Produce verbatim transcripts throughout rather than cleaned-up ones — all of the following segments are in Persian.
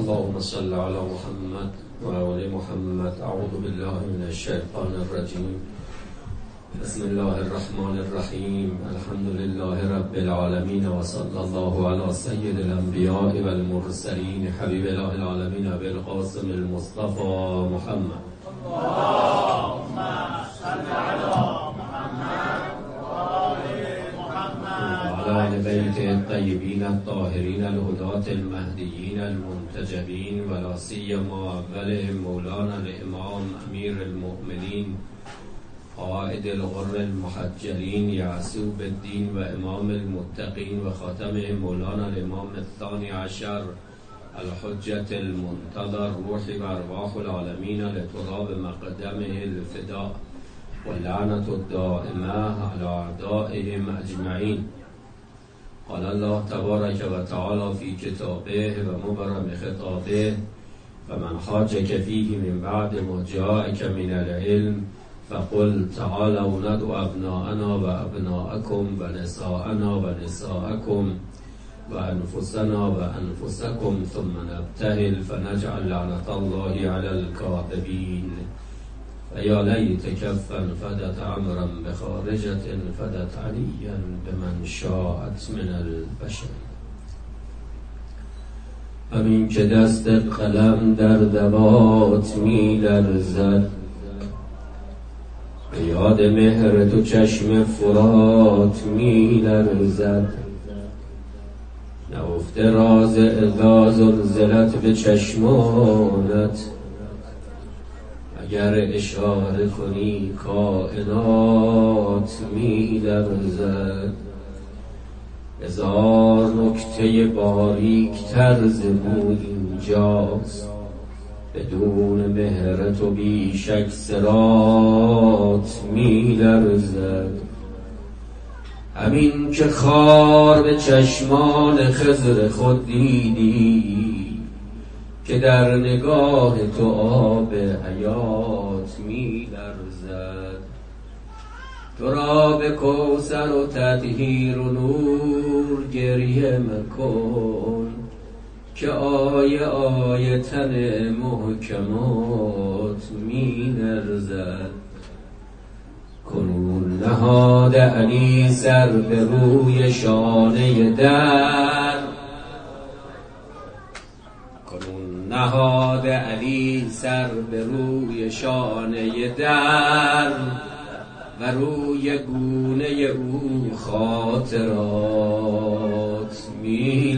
اللهم صل على محمد وآل محمد. اعوذ بالله من الشیطان الرجیم. بسم الله الرحمن الرحیم. الحمد لله رب العالمین و صلی الله علی سید الانبیاء والمرسلین حبیب الله العالمین ابی القاسم المصطفى محمد. اللهم صل على محمد وآل محمد وعلى آل بیته الطیبین الطاهرین الهداة المهدیین المنتجبین ولا سیما اولهم مولانا الامام امیر المؤمنین قائد الغر المحجلین یعصوب الدین و امام المتقین و خاتمهم مولانا الامام الثانی عشر الحجة المنتظر روح و ارواح العالمین لتراب مقدمه الفداء واللعنة الدائمة على اعدائهم اجمعین. قال الله تبارک و تعالی فی کتابه و مبرم خطابه فمن حاجک فیه من بعد ما جاءک من العلم فقل تعالوا ندعو ابناءنا و ابناءکم و نساءنا و نساءکم و انفسنا و انفسکم ثم نبتهل فنجعل لعنة الله على الكاذبین. و یا لیت کفا فدت امرا بخارجة فدت علیا بمن شاءت من البشر. همین که دست قلم در دوات می لرزد، به یاد مهر تو چشم فرات می لرزد. نهفته راز اذا زلزلت به چشمانت، اگر اشاره کنی کائنات می لرزد. هزار نکته باریک طرز بود اینجاست، بدون مهر تو بیشک صراط می لرزد. همین که خار به چشمان خضر خود دیدی، که در نگاه تو آب حیات می لرزد. تو را به کوثر و تطهیر و نور گریه مکن، که آیه آیه تن محکمات می لرزد. کنون نهاد علی سر به روی شانه در، کنون نهاد علی سر به روی شانه در و روی گونه او خاطرات می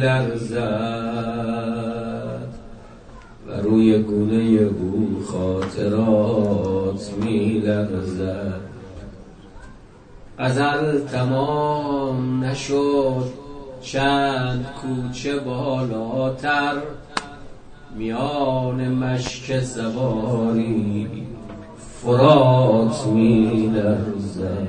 لرزد. و روی گونه او خاطرات می لرزد. غزل تمام نشد چند کوچه بالاتر، میان مشک سواری فرات می لرزد.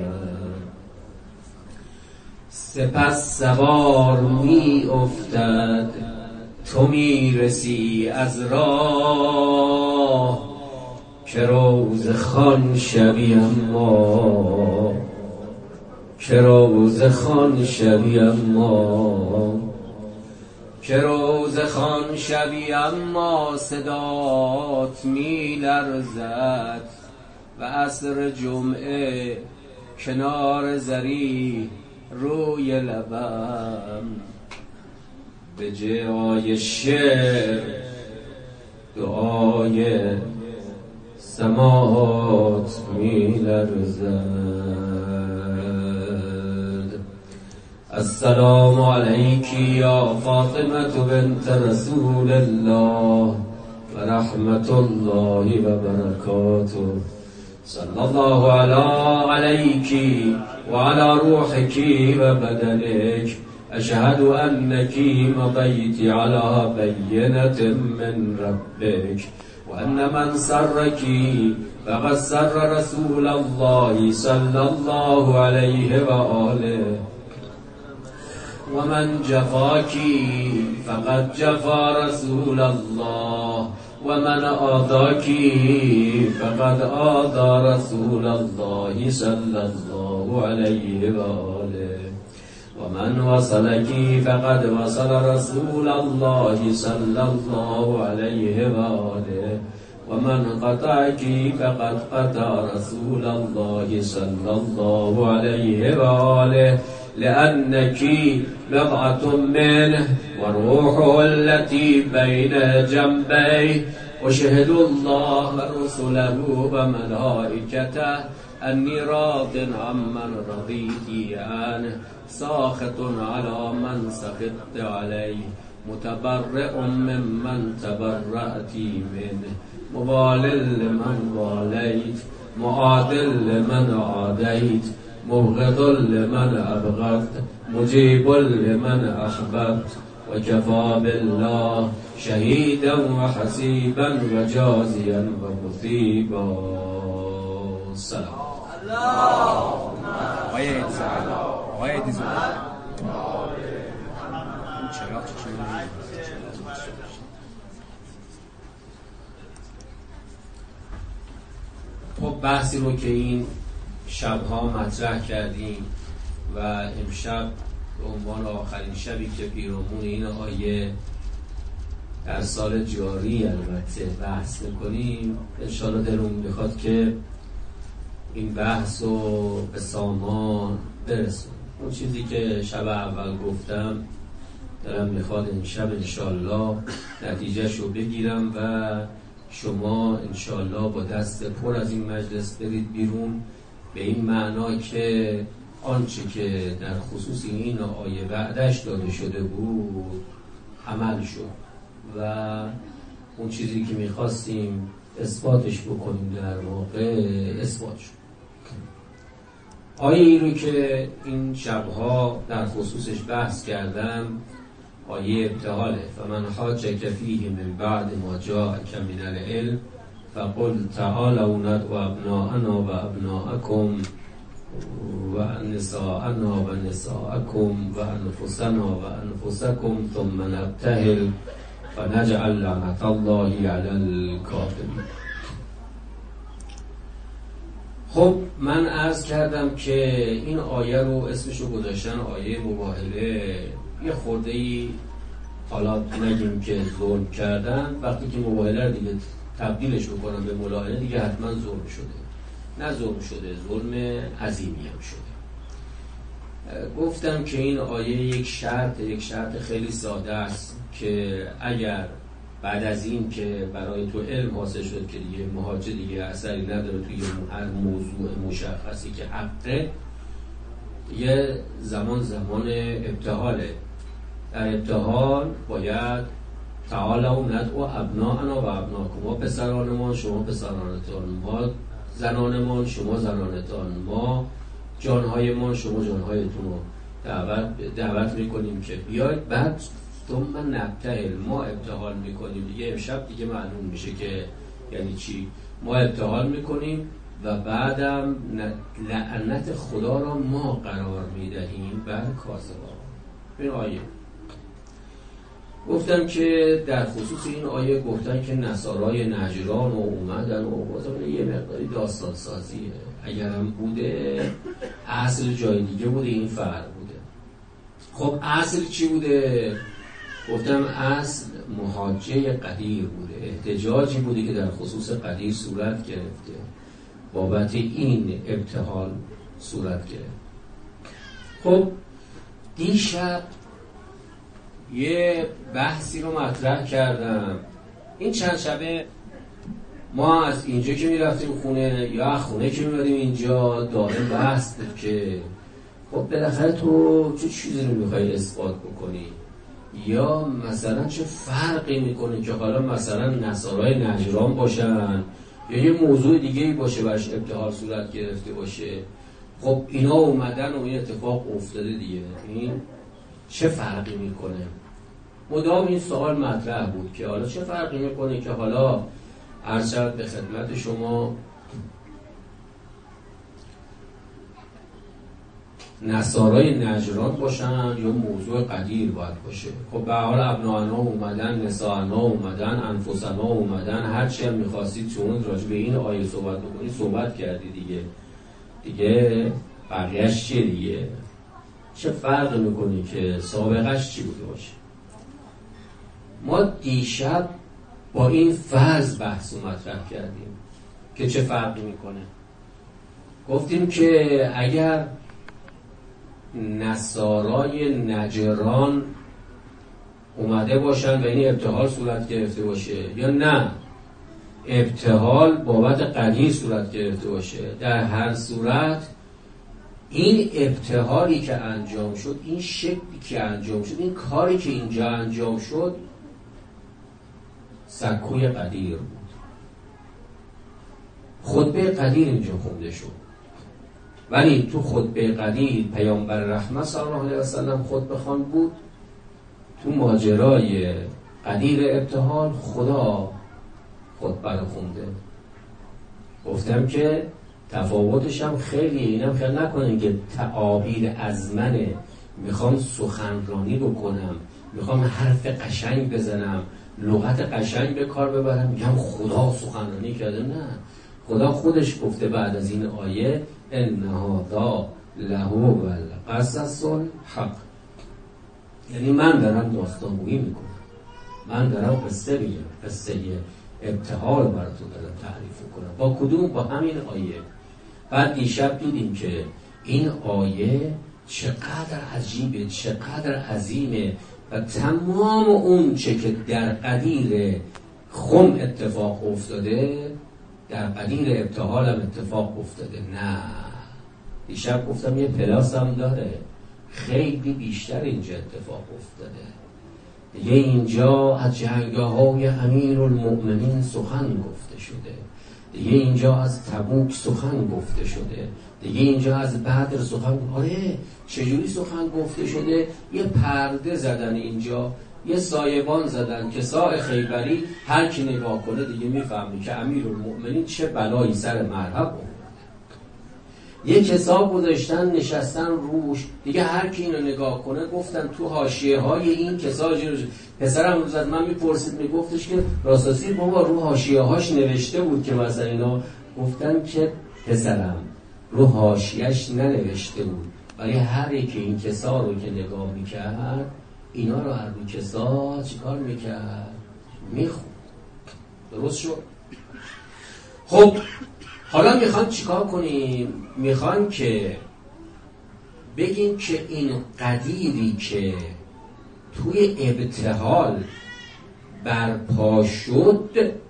سپس سوار می افتد، تو می رسی از راه، که روز خان شبی اما که روز خان شبی اما که روز خان شبی اما صدات می لرزد. و عصر جمعه کنار زری روی لبم، به جای شعر دعای سماعات می لرزد. السلام علیکی یا فاطمة بنت رسول الله و رحمت الله و برکاته. صلی الله علی علیکی و علی روحکی و بدنک. اشهد انکی مضیت علی بینة من ربک و ان من سرکی فقد سر رسول الله صلی الله علیه و آله. و من جفاکی فقد جفا رسول الله و من آذاکی فقد آذى رسول الله صلی الله علیه و آله. و من وصلکی فقد وصل رسول الله صلی الله علیه و آله و من قطعکی فقد قطع رسول الله صلی الله علیه و آله لأنك بضعة منه وروحه التي بين جنبيه وشهد الله ورسله وملائكته أني راض عمن رضيت عنه ساخط على من سخطت عليه متبرئ ممن تبرأت منه مبال لمن واليت معادل لمن عاديت مبغض لمن أبغضت مجيب لمن أحببت وكفى بالله شهيدا وحسيبا وجازيا ومثيبا. السلام. اللهم آقای آقای دیزوان خب بحثی رو که این شبها مطرح کردیم و امشب به عنوان آخرین شبی که پیرامون این آیه در سال جاری البته بحث میکنیم، انشاءالله دلمون میخواد که این بحث رو به سامان برسونیم. اون چیزی که شب اول گفتم دلم میخواد این شب انشاءالله نتیجهش رو بگیرم و شما انشاءالله با دست پر از این مجلس برید بیرون، به این معنا که آنچه که در خصوص این آیه وعدش داده شده بود عمل شد و اون چیزی که میخواستیم اثباتش بکنیم در واقع اثبات شد. آیه ای رو که این شبها در خصوصش بحث کردم آیه ابتحاله. فمن حاجک فیه من بعد ما جاءک من العلم فقل تعالوا ندعو ابناءنا و ابناءکم و نساءنا و نساءکم و انفسنا و انفسکم ثم نبتهل فنجعل لعنت الله علی الکاذبین. خب من عرض کردم که این آیه رو اسمشو گذاشتن آیه مباهله. یه خورده ای حالا نگیم که ظلم کردن، وقتی که مباهله رو دیگه تبدیلش بکنم به ملاحنه دیگه حتما ظلم شده. نه ظلم شده، ظلم عظیمی هم شده. گفتم که این آیه یک شرط یک شرط خیلی ساده است که اگر بعد از این که برای تو علم حاصل شد که دیگه مهاجر دیگه اثری نداره توی هر موضوع مشخصی که حقه، یه زمان زمان ابتحاله. در ابتحال باید تعالوا ندعو ابناءنا و ابناکم، ما پسرانمان شما پسرانتان، ما زنانمان شما زنانتان، ما جانهایمان شما جانهایتون رو دعوت دعوت میکنیم که بیاید. بعد ثم نبتهل، ما ابتحال میکنیم دیگه. امشب دیگه معلوم میشه که یعنی چی. ما ابتحال میکنیم و بعدم لعنت خدا را ما قرار میدهیم بر کاذبان. این آیه گفتم که در خصوص این آیه گفتن که نصارای نجران و اومدن و بازم یه مقداری داستان سازیه. اگرم بوده اصل جای دیگه بوده، این فرق بوده. خب اصل چی بوده؟ گفتم اصل محاجه قدیر بوده، احتجاجی بوده که در خصوص قدیر صورت گرفته، بابت این ابتحال صورت گرفت. خب دیشب یه بحثی رو مطرح کردم. این چند شبه ما از اینجا که میرفتیم خونه یا خونه که میرفتیم اینجا دائم بحث بود که خب بالاخره تو چه چیزی رو میخوای اثبات بکنی، یا مثلا چه فرقی میکنه که حالا مثلا نصارای نجران باشن یا یه موضوع دیگه‌ای باشه برش ابتحال صورت گرفته باشه. خب اینا اومدن و این اتفاق افتاده دیگه، این چه فرقی میکنه؟ مدام این سوال مطرح بود که حالا چه فرقی میکنه که حالا عرض شد به خدمت شما نصارای نجران باشن یا موضوع قدیر باید باشه. خب به حال ابناءنا اومدن، نساءنا اومدن، انفسنا اومدن، هر چی هم میخواستید چون راجع به این آیه صحبت بکنید صحبت کردی دیگه. دیگه بقیهش چیه دیگه؟ چه فرق میکنه که سابقش چی بوده باشه. ما دیشب با این فرض بحث و مطرح کردیم که چه فرقی میکنه. گفتیم که اگر نصارای نجران اومده باشن و این ابتحال صورت گرفته باشه یا نه ابتحال بابت قدیر صورت گرفته باشه، در هر صورت این ابتحالی که انجام شد، این شکلی که انجام شد، این کاری که اینجا انجام شد سکوی قدیر بود. خطبه قدیر اینجا خونده شد، ولی تو خطبه قدیر پیامبر رحمت صلی الله علیه و سلم خطبه خوان بود. تو ماجرای قدیر ابتحال خدا خطبه رو خونده. گفتم که تفاوتش هم خیلی، اینم خیلی نکنین که تعابیر از منه، میخوام سخنرانی بکنم، میخوام حرف قشنگ بزنم، لغت قشنگ به کار ببرم، میگم خدا سخنرانی کرده. نه، خدا خودش گفته بعد از این آیه ان هذا لهو القصص الحق، یعنی من دارم داستانگویی میکنم، من دارم قصه میگم، قصه ابتحال براتون دارم تعریف کنم. با کدوم؟ با همین آیه. بعد دیشب دیدیم که این آیه چقدر عجیبه، چقدر عظیمه و تمام اون چه که در قدیر خم اتفاق افتاده در قدیر ابتحال هم اتفاق افتاده. نه، دیشب گفتم یه پلاس هم داره، خیلی بیشتر اینجا اتفاق افتاده. دیگه اینجا از جنگ‌های امیرالمؤمنین سخن گفته شده، دیگه اینجا از تبوک سخن گفته شده، دیگه اینجا از بدر سخن. آره چجوری سخن گفته شده؟ یه پرده زدن اینجا، یه سایبان زدن که ساع خیبری هر کی نگاه کنه دیگه میفهمی که امیرالمؤمنین چه بلایی سر مرحب بود. یه کتاب گذاشتن نشستن روش، دیگه هر کی اینو نگاه کنه، گفتن تو حاشیه های این کتاب جلوش. پسرم روز از من میپرسید، میگفتش که راستی بابا رو حاشیه هاش نوشته بود که مثلا اینا. گفتن که پسرم رو حاشیه‌اش ننوشته بود، ولی هر یکی این کسا رو که نگاه میکرد اینا رو هر رو کسا چیکار میکرد؟ میخوند. درست شد؟ خب حالا میخوان چیکار کنیم؟ میخوان که بگیم که این قدیری که توی ابتحال برپا شد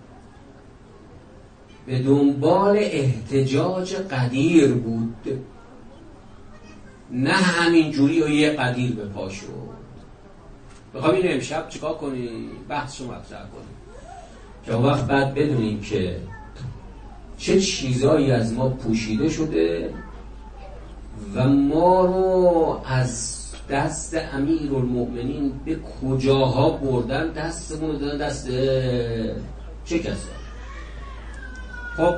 به دنبال احتجاج قدیر بود، نه همین جوری و یه قدیر به پا شد. میخوام اینو امشب چیکار کنیم؟ بحثشو مطرح کنیم که اون وقت بعد بدونیم که چه چیزایی از ما پوشیده شده و ما رو از دست امیرالمؤمنین به کجاها بردن، دستمون رو دادن دست چه کسا. خب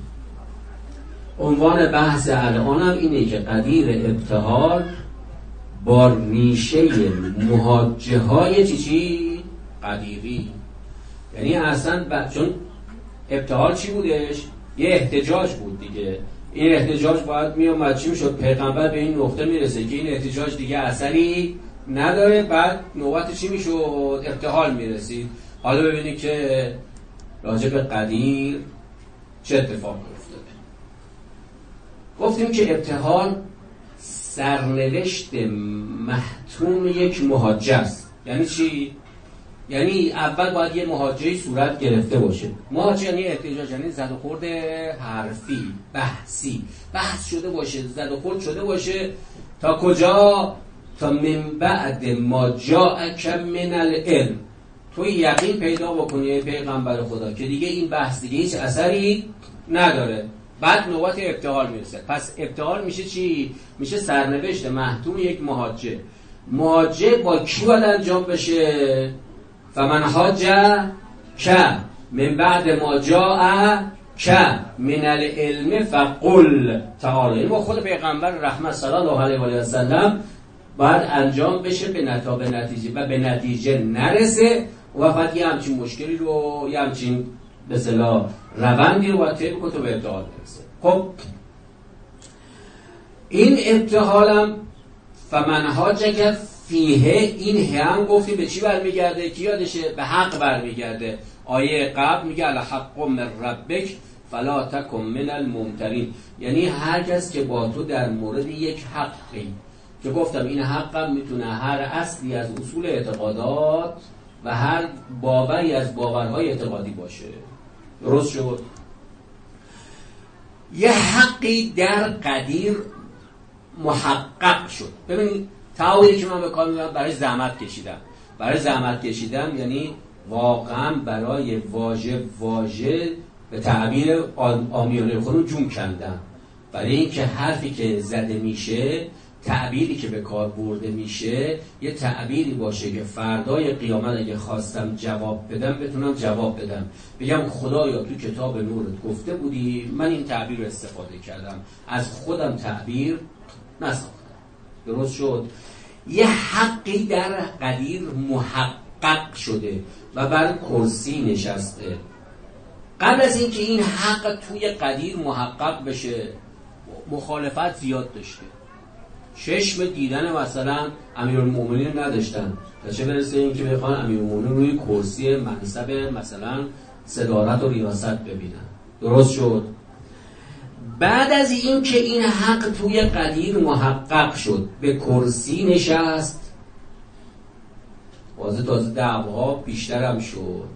عنوان بحث الانم اینه که قدیر ابتحال با ریشه محاجه های چی چی؟ قدیری. یعنی اصلا ب... چون ابتحال چی بودش؟ یه احتجاج بود دیگه. این احتجاج باید می اومد چی میشد؟ پیغمبر به این نقطه میرسه که این احتجاج دیگه اثری نداره، بعد نوبت چی میشد؟ ابتحال میرسید. حالا ببینید که راجع به قدیر چه اتفاق افتاده. گفتیم که ابتحال سرنوشت محتوم یک محاجه است. یعنی چی؟ یعنی اول باید یه محاجه‌ای صورت گرفته باشه. محاجه یعنی احتجاج، یعنی زد و خورد حرفی، بحثی، بحث شده باشه، زد و خورد شده باشه. تا کجا؟ تا من بعد ما جاءک من العلم، تو یقین پیدا بکنی پیغمبر خدا که دیگه این بحث دیگه هیچ اثری نداره. بعد نوبت ابتحال میرسه. پس ابتحال میشه چی؟ میشه سرنوشت محتوم یک محاجه. محاجه با کی باید انجام بشه؟ فمن حاجه که من بعد ما جاء که من العلم فقل تعالی. این با خود پیغمبر رحمت صلی الله علیه و سلم باید انجام بشه به نتا به نتیجه و به نتیجه نرسه و فقط یه همچین مشکلی رو، یه همچین به اصطلاح روندی رو باید طی کنه تا به ابتحال برسه. خب این ابتحالم فمن حاجک فیه، این هم گفتی به چی برمیگرده؟ کی یادشه؟ به حق برمیگرده. آیه قبل میگه الحق من ربک فلا تکن من الممترین، یعنی هر کس که با تو در مورد یک حقی که گفتم این حقم میتونه هر اصلی از اصول اعتقادات و هر باوری از باورهای اعتقادی باشه. درست شد؟ یه حقی در قدیر محقق شد. ببینید تعبیری که من به کار میبرم برای زحمت کشیدم. برای زحمت کشیدم یعنی واقعا برای واژه واژه به تعبیر عامیانه خودم جون کندم، برای اینکه حرفی که زده میشه، تعبیری که به کار برده میشه، یه تعبیری باشه که فردای قیامت اگه خواستم جواب بدم بتونم جواب بدم. بگم خدایا تو کتاب نورت گفته بودی، من این تعبیر رو استفاده کردم، از خودم تعبیر نساختم. درست شد؟ یه حقی در قدیر محقق شده و بر کرسی نشسته. قبل از اینکه این حق توی قدیر محقق بشه مخالفت زیاد داشته. چشم دیدن مثلا امیرالمومنین نداشتن، تا چه برسه این که بخوان امیرالمومنین روی کرسی منصب مثلا صدارت و ریاست ببینن. درست شد؟ بعد از این که این حق توی قدیر محقق شد، به کرسی نشست، تازه تازه دعواها بیشتر هم شد.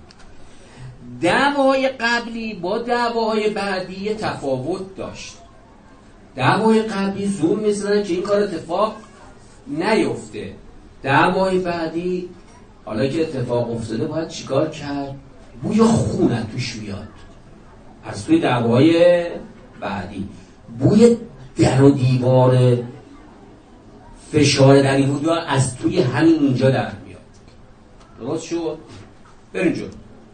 دعواهای قبلی با دعواهای بعدی تفاوت داشت. دعوای قبلی زور میزنن که این کار اتفاق نیفته. دعوای بعدی حالا که اتفاق افتاده باید چیکار کرد؟ بوی خون توش میاد. از توی دعوای بعدی بوی در و دیوار فشار در این حدود از توی همین اینجا در میاد. درست شد؟ بریم جلو.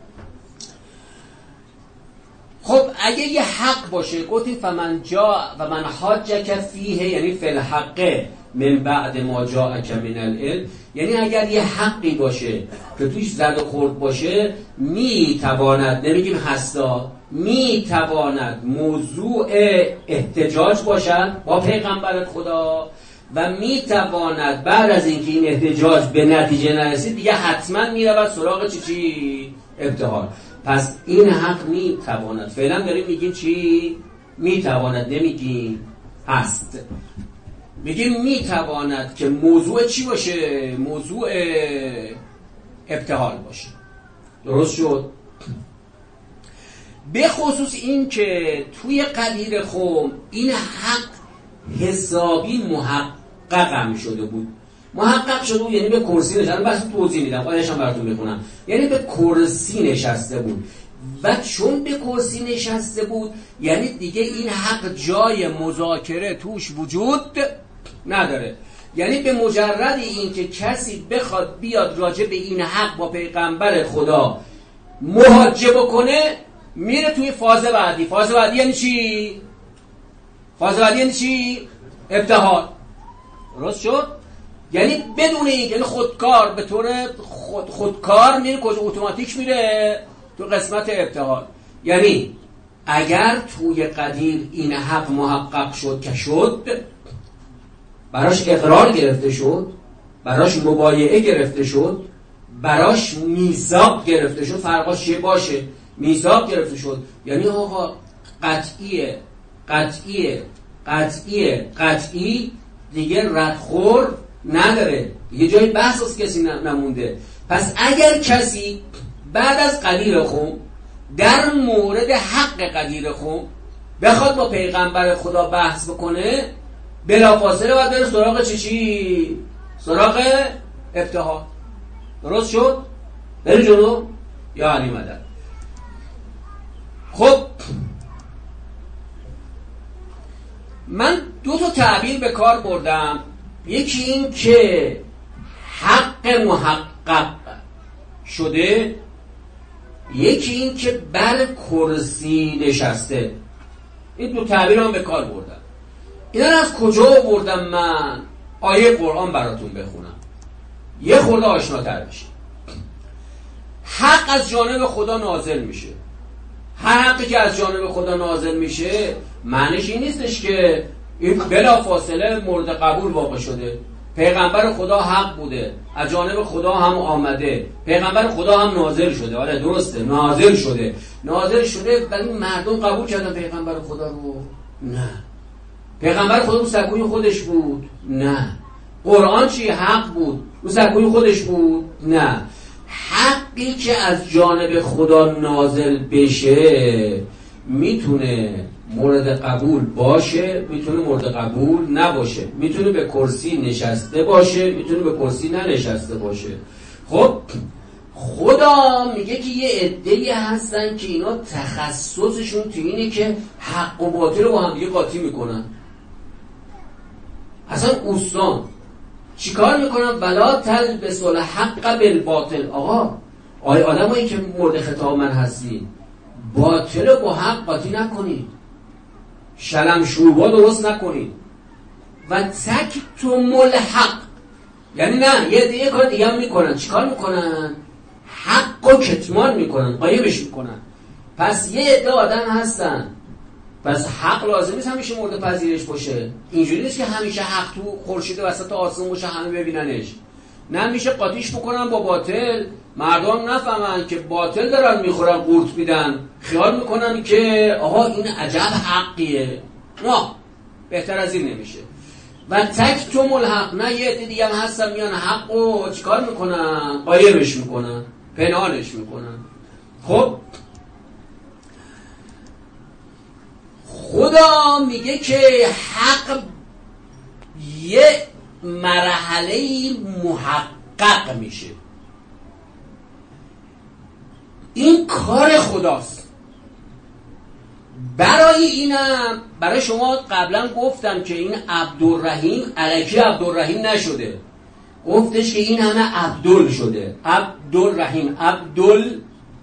خب اگه یه حق باشه، گفتیم فمن جا و من حاجک فیه، یعنی فی الحق من بعد ما جاءک من العلم، یعنی اگر یه حقی باشه که توش زد و خورد باشه، می تواند، نمیگیم هستا، می تواند موضوع احتجاج باشد با پیغمبر خدا و می تواند بعد از اینکه این احتجاج به نتیجه نرسید دیگه حتما می رود سراغ چی چی؟ ابتهال. پس این حق می تواند، فعلا داریم میگیم چی؟ می تواند، نمیگیم هست. میگیم می تواند که موضوع چی باشه؟ موضوع ابتهال باشه. درست شد؟ به خصوص این که توی قدیر خم این حق حسابی محقق هم شده بود. محقق شده بود یعنی به کرسی نشسته. بس توضیح میدم، آیه‌اش هم براتون میخونم. یعنی به کرسی نشسته بود و چون به کرسی نشسته بود یعنی دیگه این حق جای مذاکره توش وجود نداره. یعنی به مجرد این که کسی بخواد بیاد راجع به این حق با پیغمبر خدا محاجه بکنه، میره توی فاز بعدی. فاز بعدی یعنی چی؟ فاز بعدی یعنی چی؟ ابتهال. درست شد؟ یعنی بدون این، یعنی خودکار، به طور خود خودکار میره کجا؟ اتوماتیک میره تو قسمت ابتهال. یعنی اگر توی قدیر این حق محقق شد که شد، براش اقرار گرفته شد، براش مبایعه گرفته شد، براش میثاق گرفته شد، فرقاش چیه باشه؟ میثاق گرفته شد یعنی آقا قطعیه قطعیه قطعیه قطعی، دیگه ردخور نداره، دیگه جای بحث از کسی نمونده. پس اگر کسی بعد از قدیر خم در مورد حق قدیر خم بخواد با پیغمبر خدا بحث بکنه، بلافاصله باید بره سراغ چی چی؟ سراغ ابتهال. درست شد؟ بری جلو؟ یا علی مدد. خب من دو تا تعبیر به کار بردم. یکی این که حق محقق شده، یکی این که بر کرسی نشسته. این دو تعبیر هم به کار بردم. اینا رو از کجا بردم من؟ آیه قرآن براتون بخونم یه خورده آشناتر بشه. حق از جانب خدا نازل میشه. هر حقی که از جانب خدا نازل میشه معنیش این نیستش که این بلا فاصله مورد قبول واقع شده. پیغمبر خدا حق بوده، از جانب خدا هم آمده، پیغمبر خدا هم نازل شده. آره درسته، نازل شده نازل شده ولی مردم قبول کردن پیغمبر خدا رو؟ نه. پیغمبر خدا رو سکوی خودش بود؟ نه. قرآن چی؟ حق بود، رو سکوی خودش بود؟ نه. حقی که از جانب خدا نازل بشه میتونه مورد قبول باشه، میتونه مورد قبول نباشه، میتونه به کرسی نشسته باشه، میتونه به کرسی ننشسته باشه. خب خدا میگه که یه عده‌ای هستن که اینا تخصصشون تو اینه که حق و باطل رو با هم دیگه قاطی میکنن. اصلا اوستان چیکار میکنن؟ ولا تلبسوا الحق بالباطل. آقا آیا آدمایی که مورد خطاب من هستین، باطل رو با حق قاطی نکنید، شلم شوربا درست نکنید. و تکتموا الحق، یعنی نه یه دیگه کار دیگه هم میکنن. چیکار میکنن؟ حق رو کتمان میکنن، غایبش میکنن. پس یه عده آدم هستن، پس حق لازم نیست همیشه مورد پذیرش باشه. اینجوری نیست که همیشه حق تو خورشید وسط آسمون باشه همه ببیننش. نه، میشه قاطیش بکنن با باطل، مردم نفهمن که باطل دارن میخورن، قورت میدن، خیال میکنن که آها این عجب حقیه. نه، بهتر از این نمیشه. و تکتموا الحق، نه یه عده دیگه هم هستن میان حقو چیکار میکنن؟ غایبش میکنن، پنهانش میکنن. خب خدا میگه که حق یه مرحله محقق میشه. این کار خداست. برای اینم برای شما قبلا گفتم که این عبدالرحیم الکی عبدالرحیم نشده، گفتش که این همه عبدال شده. عبدالرحیم، عبدال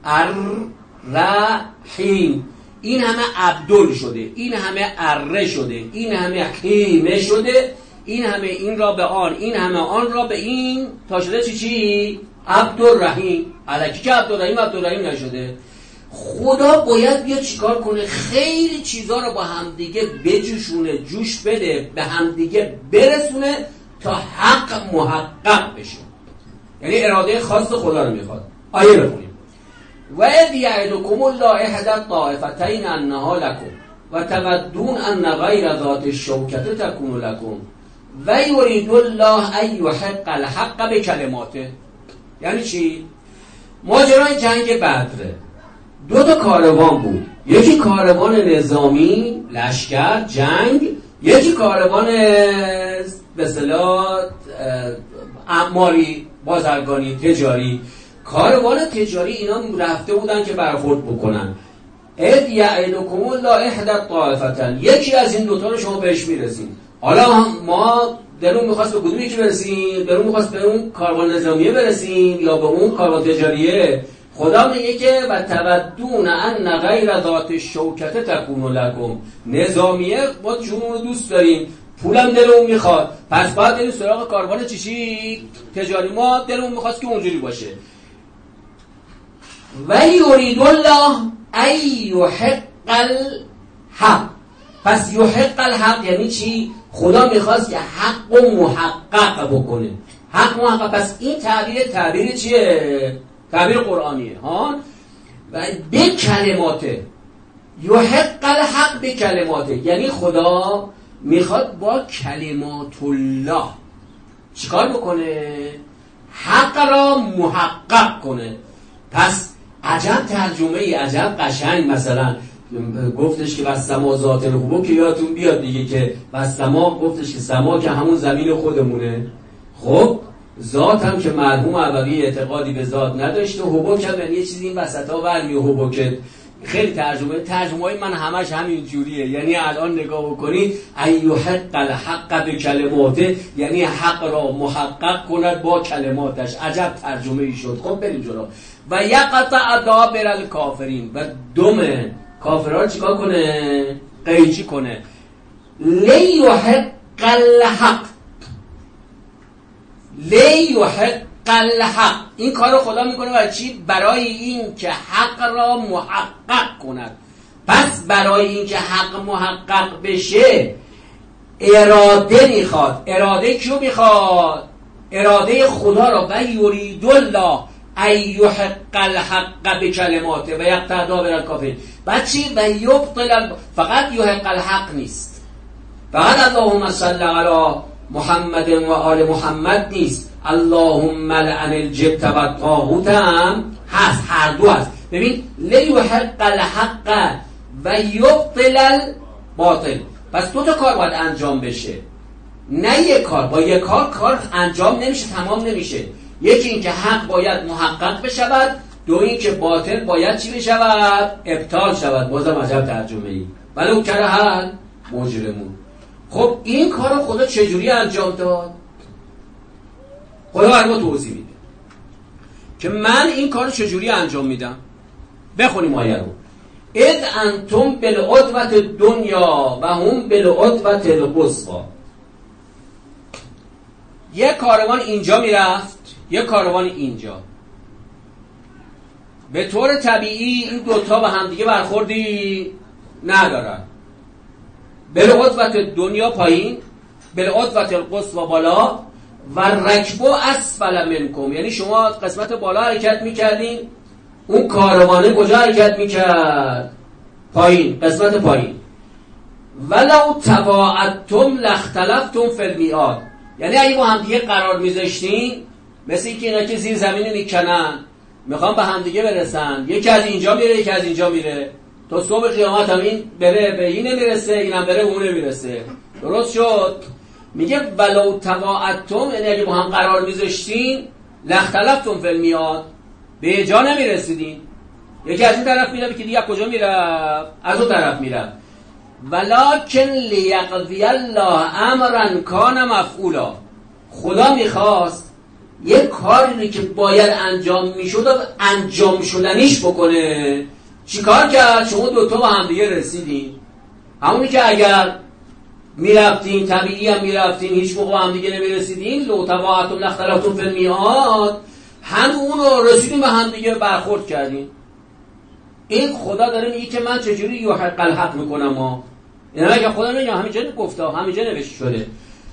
الرحیم، این همه عبدال شده، این همه اره شده، این همه حیمه شده، این همه این را به آن، این همه آن را به این، تا شده چی چی؟ عبدالرحیم. الکی که عبدالرحیم عبدالرحیم نشده. خدا باید بیاد چیکار کنه؟ خیلی چیزا رو با همدیگه بجوشونه، جوش بده، به همدیگه برسونه تا حق محقق بشه. یعنی اراده خاص خدا رو میخواد. آیه بخونیم. و اذ یعدکم الله احدی الطائفتین انها لکم و تودون ان غیر ذات الشوکة تکون لکم و یرید الله ان یحق الحق بکلماته. یعنی چی؟ ماجرای جنگ بدره، دو تا کاروان بود، یکی کاروان نظامی لشکر جنگ، یکی کاروان به اصطلاح اعماری بازرگانی تجاری. کاروان تجاری اینا رفته بودن که برخورد بکنن. اذ یعدکم الله احدی الطائفتین، یکی از این دوتا رو شما بهش میرسین. حالا ما دلون میخواست به کدوم یکی برسیم؟ دلون میخواست به اون کاروان نظامیه برسیم یا به اون کاروان تجاریه؟ خدا میگه که و تودون ان غیر ذات الشوکة تکون لکم. نظامیه ما جون رو دوست داریم، پولم دلمون میخواد، پس باید بریم سراغ کاروان چیشی تجاری. ما دلمون میخواست که اونجوری باشه. و یرید الله ان یحق الحق. پس یحق الحق یعنی چی؟ خدا میخواست که حق و محقق بکنه. حق محقق. پس این تعبیر تعبیر چیه؟ تعبیر قرآنیه ها. و به کلماته، یحق الحق به کلماته، یعنی خدا میخواد با کلمات الله چیکار بکنه؟ حق را محقق کنه. پس عجب ترجمه ای، عجب قشنگ. مثلا گفتش که والسما ذات الحبوک، که یادتون بیاد دیگه که والسما گفتش که سما که همون زمین خودمونه. خب ذات هم که مرحوم عبقی اعتقادی به ذات نداشته، حبوک هم یعنی یه چیزی این وسطا ورمی حبوکت. خیلی ترجمه ترجمه های من همش همین جوریه. یعنی الان نگاه بکنید ایحق الحق به کلماته، یعنی حق را محقق کند با کلماتش. عجب ترجمه ای شد. خب بریم جلو. و یقطع دابر الکافرین، و دم کافرها چیکار کنه؟ قیچی کنه. لیحق الحق، لیحق الحق. این کارو خدا میکنه برای چی؟ برای این که حق را محقق کند. پس برای این که حق محقق بشه اراده میخواد. اراده کیو میخواد؟ اراده خدا را. و یرید الله ان یحق الحق بکلماته و یقطع دابر الکافرین. بعد چی؟ و یبطل. فقط یحق الحق نیست، فقط اللهم صل علی محمد و آل محمد نیست، اللهم لعن الجبت و الطاغوت هم هست، هر دو هست. ببین لیحق الحق و یبطل الباطل. پس دو تا کار باید انجام بشه، نه یک کار. با یک کار کار انجام نمیشه، تمام نمیشه. یکی این که حق باید محقق بشود، دو این که باطل باید چی بشود؟ ابطال شود. بازم عجب ترجمه ای. ولو کره المجرمون. خب این کار رو خدا چجوری انجام داد؟ خدا برای ما توضیح میده که من این کار رو چجوری انجام میدم. بخونیم آیه رو. اذ انتم بالعدوة الدنیا و هم بالعدوة القصوى. یک کاروان اینجا میرفت، یک کاروان اینجا. به طور طبیعی این دوتا به همدیگه برخوردی ندارن. بالعدوة دنیا پایین، بالعدوة القصوى بالا، و رکبو اسفل منکم. یعنی شما قسمت بالا حرکت میکردین، اون کاروانه کجا حرکت میکرد؟ پایین، قسمت پایین. ولو تواعدتم لاختلفتم فی المیعاد. یعنی اگه با همدیگه قرار میذاشتین، مثل اینکه اینا که زیر زمین میکنن میخوان به همدیگه برسن، یکی از اینجا میره یکی از اینجا میره، تا صبح قیامت هم این بره به این نمیرسه، اینم بره اون نمیرسه. درست شد؟ میگه ولو تواعدتم، یعنی اگه با هم قرار میذاشتین، لاختلفتم فی المیعاد، به جا نمیرسیدین. یکی از این طرف میره، یکی دیگه کجا میره؟ از اون طرف میره. ولکن لیقضی الله امرا کان مفعولا. خدا میخواست یک کاری که باید انجام میشد و انجام شدنیش بکنه. چیکار کرد؟ شما دوتا با هم دیگه رسیدین. همونی که اگر میرفتین، طبیعی هم میرفتین، هیچ موقع با هم دیگه نمیرسیدین، لو تواعدتم لاختلفتم فی المیعاد، هم اون رو رسیدین به هم دیگه برخورد کردین. این خدا داره میگه که من چجوری یحق الحق میکنم. ما اینا که خدا میگه همینجا گفته، همینجا نوشته شده.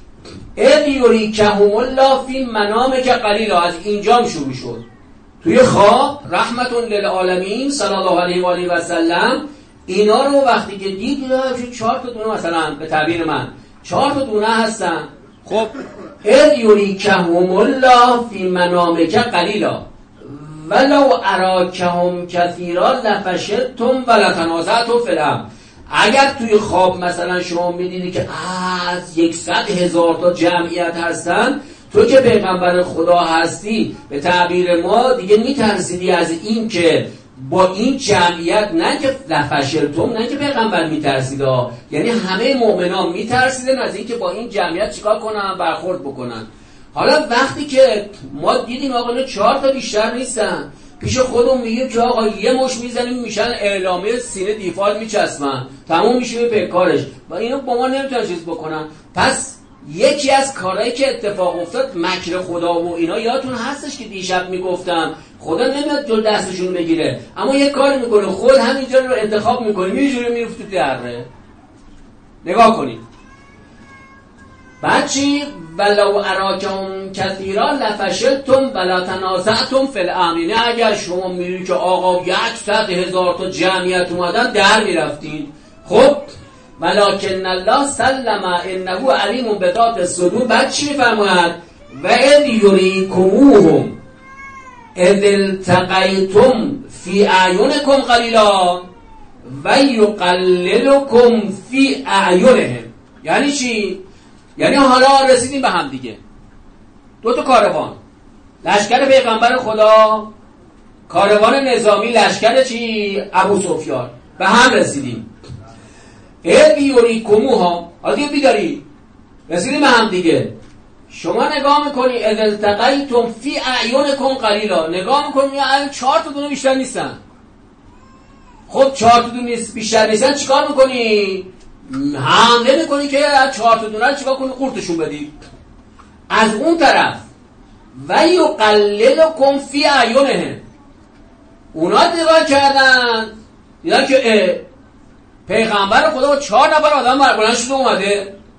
اذ یریکهم الله فی منامک قلیلا. از اینجام شروع شد. توی خواب رحمت للعالمین صلی الله علیه و آله و سلم اینا رو وقتی که دید، چهار تا دونه مثلا به تعبیر من چهار تا دونه هستن. خب اذ یریکهم الله فی منامک قلیلا ولو اراکهم کثیرا لفشلتم ولتنازعتم فی الامر. اگر توی خواب مثلا شما میدیدی که از یکصد هزار تا جمعیت هستن، تو که پیغمبر خدا هستی به تعبیر ما دیگه میترسیدی از این که با این جمعیت، نه که لفشلتم، نه که پیغمبر میترسید، یعنی همه مؤمنان میترسیدن از این که با این جمعیت چیکار کنن؟ برخورد بکنن. حالا وقتی که ما دیدیم آقا نه چهار تا بیشتر نیستن، پیش خودمون میگیم که آقا یه مش میزنیم میشن اعلامیه سینه دیفال میچسبن، تموم میشه به پیکارش و اینا با ما نمیتونن چیز بکنن. پس یکی از کارهایی که اتفاق افتاد مکر خدا و اینا یادتون هستش که دیشب میگفتم خدا نمیاد جلو دستشون بگیره، اما یه کاری میکنه، خود همینجا رو انتخاب میکنه، یه جوری میفته تو دره. نگاه کنید بعد چی؟ ولو اراکم کثیرا لفشلتم ولا تنازعتم فی الامر. یعنی اگر شما میدونید که آقا یکصد هزار تا جمعیت اومدن، در میرفتین. خب ولکن الله سلم انه علیم بذات الصدور. بعد چی میفرماید؟ و اذ یریکموهم اذ التقیتم فی اعینکم قلیلا و یقللکم فی اعینهم. یعنی چی؟ یعنی حالا رسیدیم به هم دیگه، دو تا کاروان، لشکر پیغمبر خدا، کاروان نظامی، لشکر چی؟ ابو سفیان، به هم رسیدیم. اذ یریکموها، حالا دیگه بیداری رسیدیم به هم دیگه. شما نگاه میکنی اذ التقیتم فی اعینکم قلیلا، نگاه میکنی یعنی چهار تا دونه بیشتر نیستن. خب چهار تا دونه بیشتر نیستن، چیکار میکنی؟ حمله میکنی که از چهار تا دونه رو چیکار کنی؟ قورتشون بدی. از اون طرف و یقللکم فی اعینهم، اونا نگاه کردن دیدن که پیغمبر خدا با چهار نفر آدم بربلند شده اومده،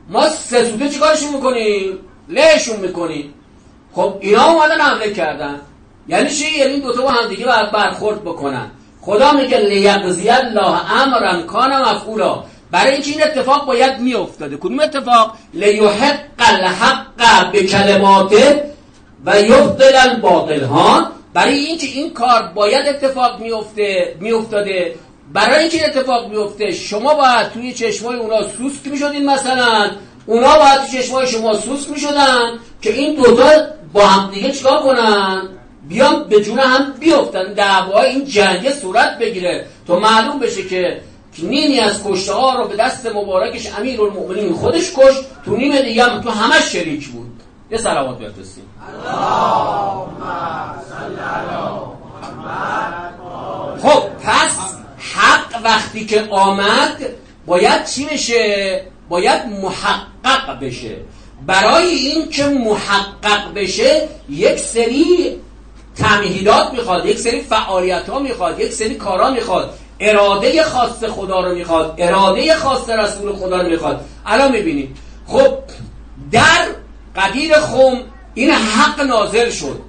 ما ستوده چیکارشون میکنیم؟ لهشون میکنیم. خب اینا اومدن حمله کردن. یعنی چی؟ یعنی این دوتا با هم دیگه باید برخورد بکنن. خدا میگه لیقضی الله امرا کان مفعولا، برای اینکه این اتفاق باید میافتاده. کدوم اتفاق؟ لیحق الحق بکلماته و یبطل الباطل. ها، برای اینکه این کار باید اتفاق میفته میافتاده، برای اینکه اتفاق میفته شما باید توی چشمای اونا سوسک میشدین، مثلا اونا باید توی چشمای شما سوسک میشدن که این دوتا با هم دیگه چیکار کنن؟ بیان به جون هم بیافتن، دعوای این جنگ صورت بگیره تا معلوم بشه که نیمی از کشته ها رو به دست مبارکش امیرالمؤمنین خودش کشت، تو نیم دیگه هم تو همش شریک بود. یه صلوات بفرستیم. اللهم صل علی محمد. خب پس حق وقتی که آمد باید چی بشه؟ باید محقق بشه. برای این که محقق بشه یک سری تمهیدات میخواد، یک سری فعالیت ها میخواد، یک سری کارا میخواد، اراده خاص خدا رو میخواد، اراده خاص رسول خدا رو میخواد. الان میبینید خب در قدیر خم این حق نازل شد.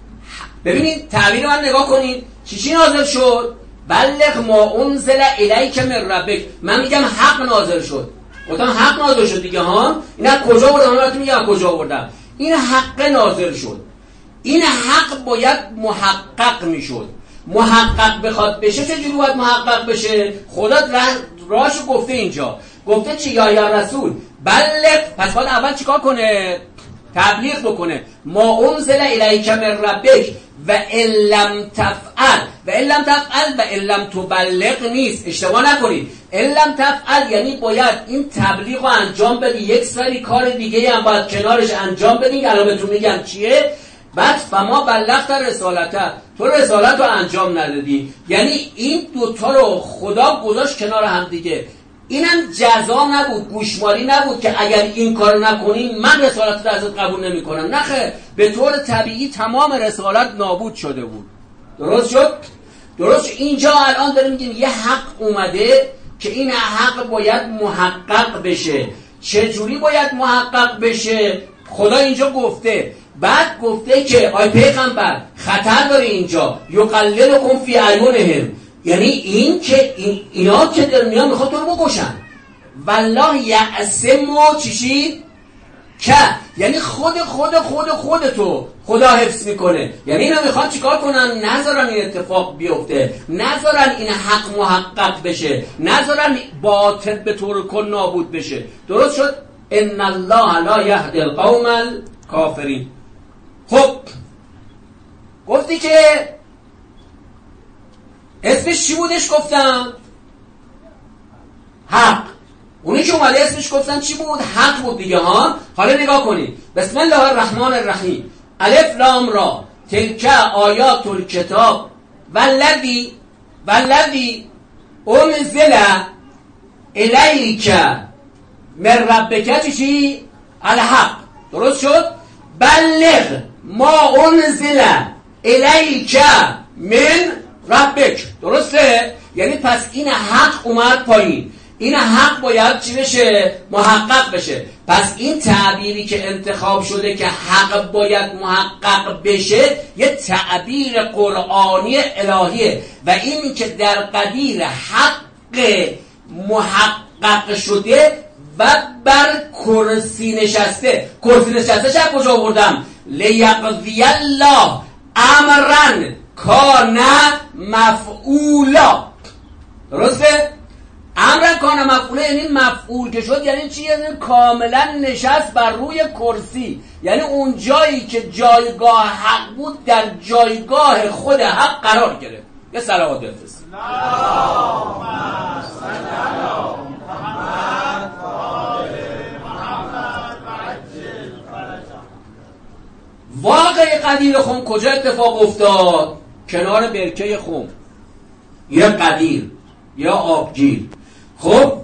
ببینید تعبیر من نگاه کنید، چی چی نازل شد؟ بلغ ما انزل الیک من ربک. من میگم حق نازل شد، گفتم حق نازل شد دیگه. ها این از کجا آوردم؟ من براتون میگم کجا آوردم. این حق نازل شد. این حق باید محقق میشد. محقق بخواد بشه چجوری باید محقق بشه؟ خدا راشو گفته اینجا، گفته چی؟ یا یا رسول بلغ. پس باید اول چیکار کنه؟ تبلیغ بکنه. ما انزل الیک من ربک و ان لم تفعل، و ان لم تفعل و ان لم تبلغ نیست، اشتباه نکنید. ان لم تفعل یعنی باید این تبلیغ رو انجام بدی، یک سری کار دیگه هم باید کنارش انجام بدی. الان بهتون میگم چیه. بعد فما بلغت رسالته، تو رسالت رو انجام ندادی. یعنی این دوتا رو خدا گذاشت کنار هم دیگه. اینم جزا نبود، گوشمالی نبود که اگر این کار نکنین من رسالت رو ازت قبول نمی کنم. نخه، به طور طبیعی تمام رسالت نابود شده بود. درست شد؟ درست. اینجا الان داریم میگیم یه حق اومده که این حق باید محقق بشه. چجوری باید محقق بشه؟ خدا اینجا گفته، بعد گفته که آی پیغمبر خطر داره اینجا، یقللکم فی اعینهم، یعنی این که این اینا که در میان میخواد تو رو بکشن. والله یعصمو چیشی که یعنی خود خود خود خود تو خدا حفظ میکنه. یعنی اینا میخواد چیکار کنن؟ نذارن این اتفاق بیفته، نذارن این حق محقق بشه، نذارن باطل به طور کل نابود بشه. درست شد؟ ان الله لا یهدی القوم الکافرین. خب گفتی که اسمش چی بودش؟ گفتم حق. اونی که اومده اسمش گفتن چی بود؟ حق بود دیگه. ها حالا نگاه کنید. بسم الله الرحمن الرحیم. الف لام را تلک آیات الکتاب والذی والذی انزل الیک من ربک چی؟ الحق. درست شد؟ بلغ ما انزل الیک من ربک. درسته؟ یعنی پس این حق اومد پایین، این حق باید چی بشه؟ محقق بشه. پس این تعبیری که انتخاب شده که حق باید محقق بشه یه تعبیر قرآنی الهیه، و این که در قدیر حق محقق شده و بر کرسی نشسته. کرسی نشسته چه کجا آوردم؟ لیقضی الله امرا کان مفعولا. درسته؟ امرا کان مفعولا یعنی مفعول که شد. یعنی چی؟ یعنی کاملا نشست بر روی کرسی. یعنی اون جایی که جایگاه حق بود در جایگاه خود حق قرار گرفت. یه صلوات بفرست. اللهم صل علی محمد و آل محمد و عجل فرجهم. واقع قدیر خم کجا اتفاق افتاد؟ کنار برکه خم، یا قدیر یا آبگیر. خب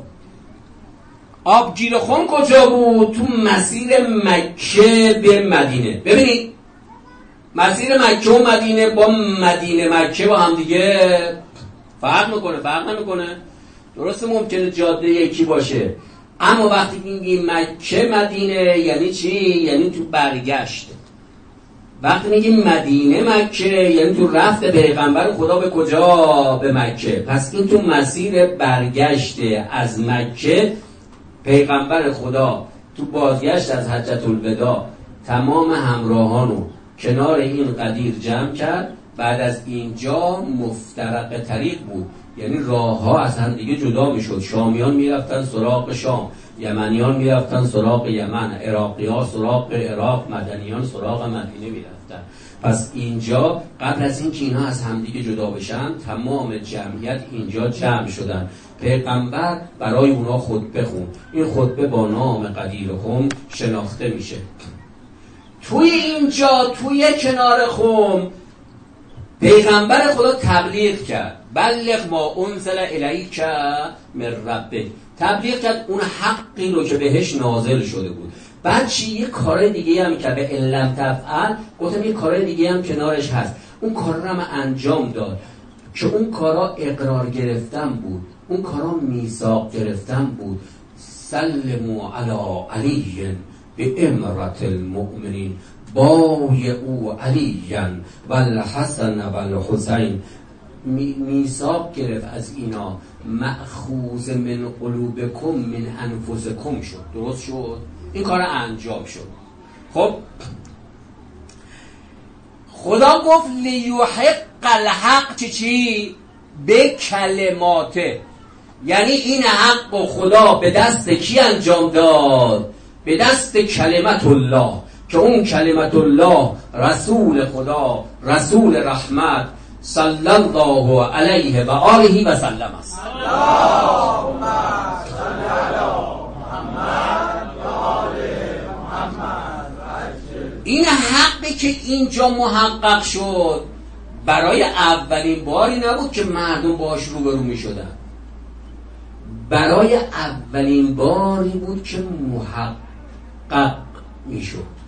آبگیر خم کجا بود؟ تو مسیر مکه به مدینه. ببینید مسیر مکه و مدینه با مدینه مکه با هم دیگه فرق میکنه؟ فرق نمیکنه. درسته ممکنه جاده یکی باشه اما وقتی میگیم مکه مدینه یعنی چی؟ یعنی تو برگشت. وقتی میگیم مدینه مکه یعنی تو رفت پیغمبر خدا به کجا؟ به مکه. پس این تو مسیر برگشته از مکه. پیغمبر خدا تو بازگشت از حجت الوداع تمام همراهانو کنار این قدیر جمع کرد. بعد از اینجا مفترق طریق بود، یعنی راه ها از هم دیگه جدا میشد. شامیان میرفتن سراغ شام، یمنیان میرفتن سراغ یمن، عراقی ها سراغ عراق، مدنیان سراغ مدینه میرفتن. پس اینجا قبل از این که اینا از همدیگه جدا بشن تمام جمعیت اینجا جمع شدن. پیغمبر برای اونا خطبه خون. این خطبه با نام قدیر خم شناخته میشه. توی اینجا توی کنار خم پیغمبر خدا تبلیغ کرد. بلغ ما انزل الیک من ربک. تبلیغ کرد اون حقی رو که بهش نازل شده بود. بعد چی؟ یه کار دیگه هم کرد. به علم تفعل گفتم یه کار دیگه هم کنارش هست. اون کار رو هم انجام داد که اون کارا اقرار گرفتن بود، اون کارا میثاق گرفتن بود. سلموا علی علی به امرت المؤمنین بای او علیین و الحسن و الحسین. میثاق گرفت از اینا. مأخوذ من قلوبکم من انفسکم شد. درست شد؟ این کار انجام شد. خب خدا گفت لیحق الحق چی چی؟ به کلماته. یعنی این حق و خدا به دست کی انجام داد؟ به دست کلمت الله، که اون کلمت الله رسول خدا، رسول رحمت صلی الله علیه و آله و سلم است. اللهم صل علی محمد و آل محمد. این حقی که اینجا محقق شد برای اولین باری نبود که مردم باش روبرو می شدن. برای اولین باری بود که محقق می شد.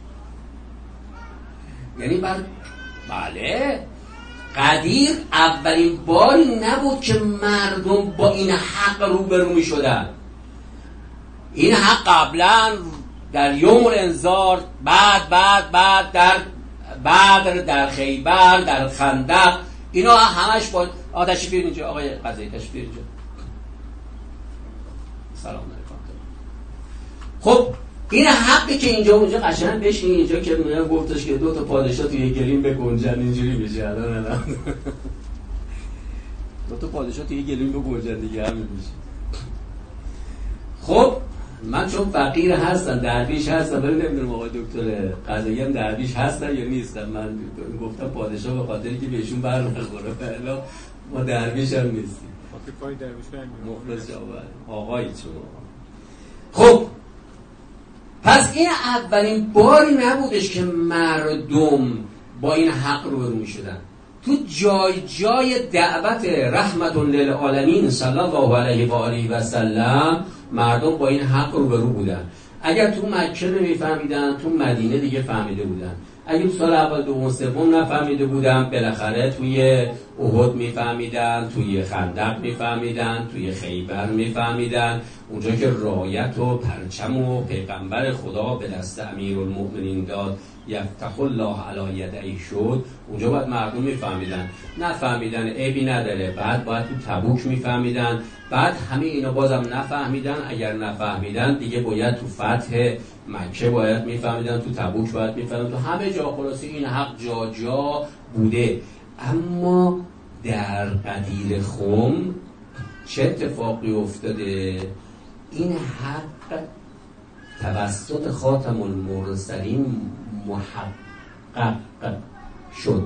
یعنی بر بله قدیر اولین باری نبود که مردم با این حق روبرو می شدن. این حق قبلا در یوم الانذار، بعد بعد بعد در بدر، در خیبر، در خندق، اینا همش با آتش بیرون اینجا. آقای قضایی تشریف بیرون اینجا. سلام علیکم. خب این حقی که اینجا اونجا قشنگ بشین اینجا که میگن گفتش که دو تا پادشاه توی گلیم بگنجن اینجوری بشه. الان الان دو تا پادشاه توی گلیم بگنجن دیگه همین میشه. خب من چون فقیر هستم، درویش هستم، ولی نمیدونم آقای دکتر قضایی هم درویش هستن یا نیستن. من گفتم پادشاه به خاطری که بهشون بر نخوره، ولی ما درویش هم نیستیم. پای درویش مخلص آقای شما. خب پس این اولین باری نبودش که مردم با این حق روبرو می‌شدن. تو جای جای دعوت رحمت للعالمین صلی الله علیه و آله و سلم مردم با این حق روبرو بودن. اگر تو مکه نمی‌فهمیدن، تو مدینه دیگه فهمیده بودن. اگه تو سال اول دوم سوم نفهمیده بودن، بالاخره توی احد میفهمیدن، توی خندق میفهمیدن، توی خیبر میفهمیدن. اونجا که رایت و پرچم و پیغمبر خدا به دست امیرالمؤمنین داد، یفتح الله علی یدیه شد، اونجا باید مردم میفهمیدن. نفهمیدن عیبی نداره، بعد باید تو تبوک میفهمیدن. بعد همه اینا بازم نفهمیدن. اگر نفهمیدن دیگه باید تو فتح مکه باید میفهمیدن، تو تبوک باید میفهمیدن، تو همه جا. خلاصه این حق جا جا بوده. اما در قدیر خم چه اتفاقی افتاده؟ این حق توسط خاتم المرسلین محقق شد،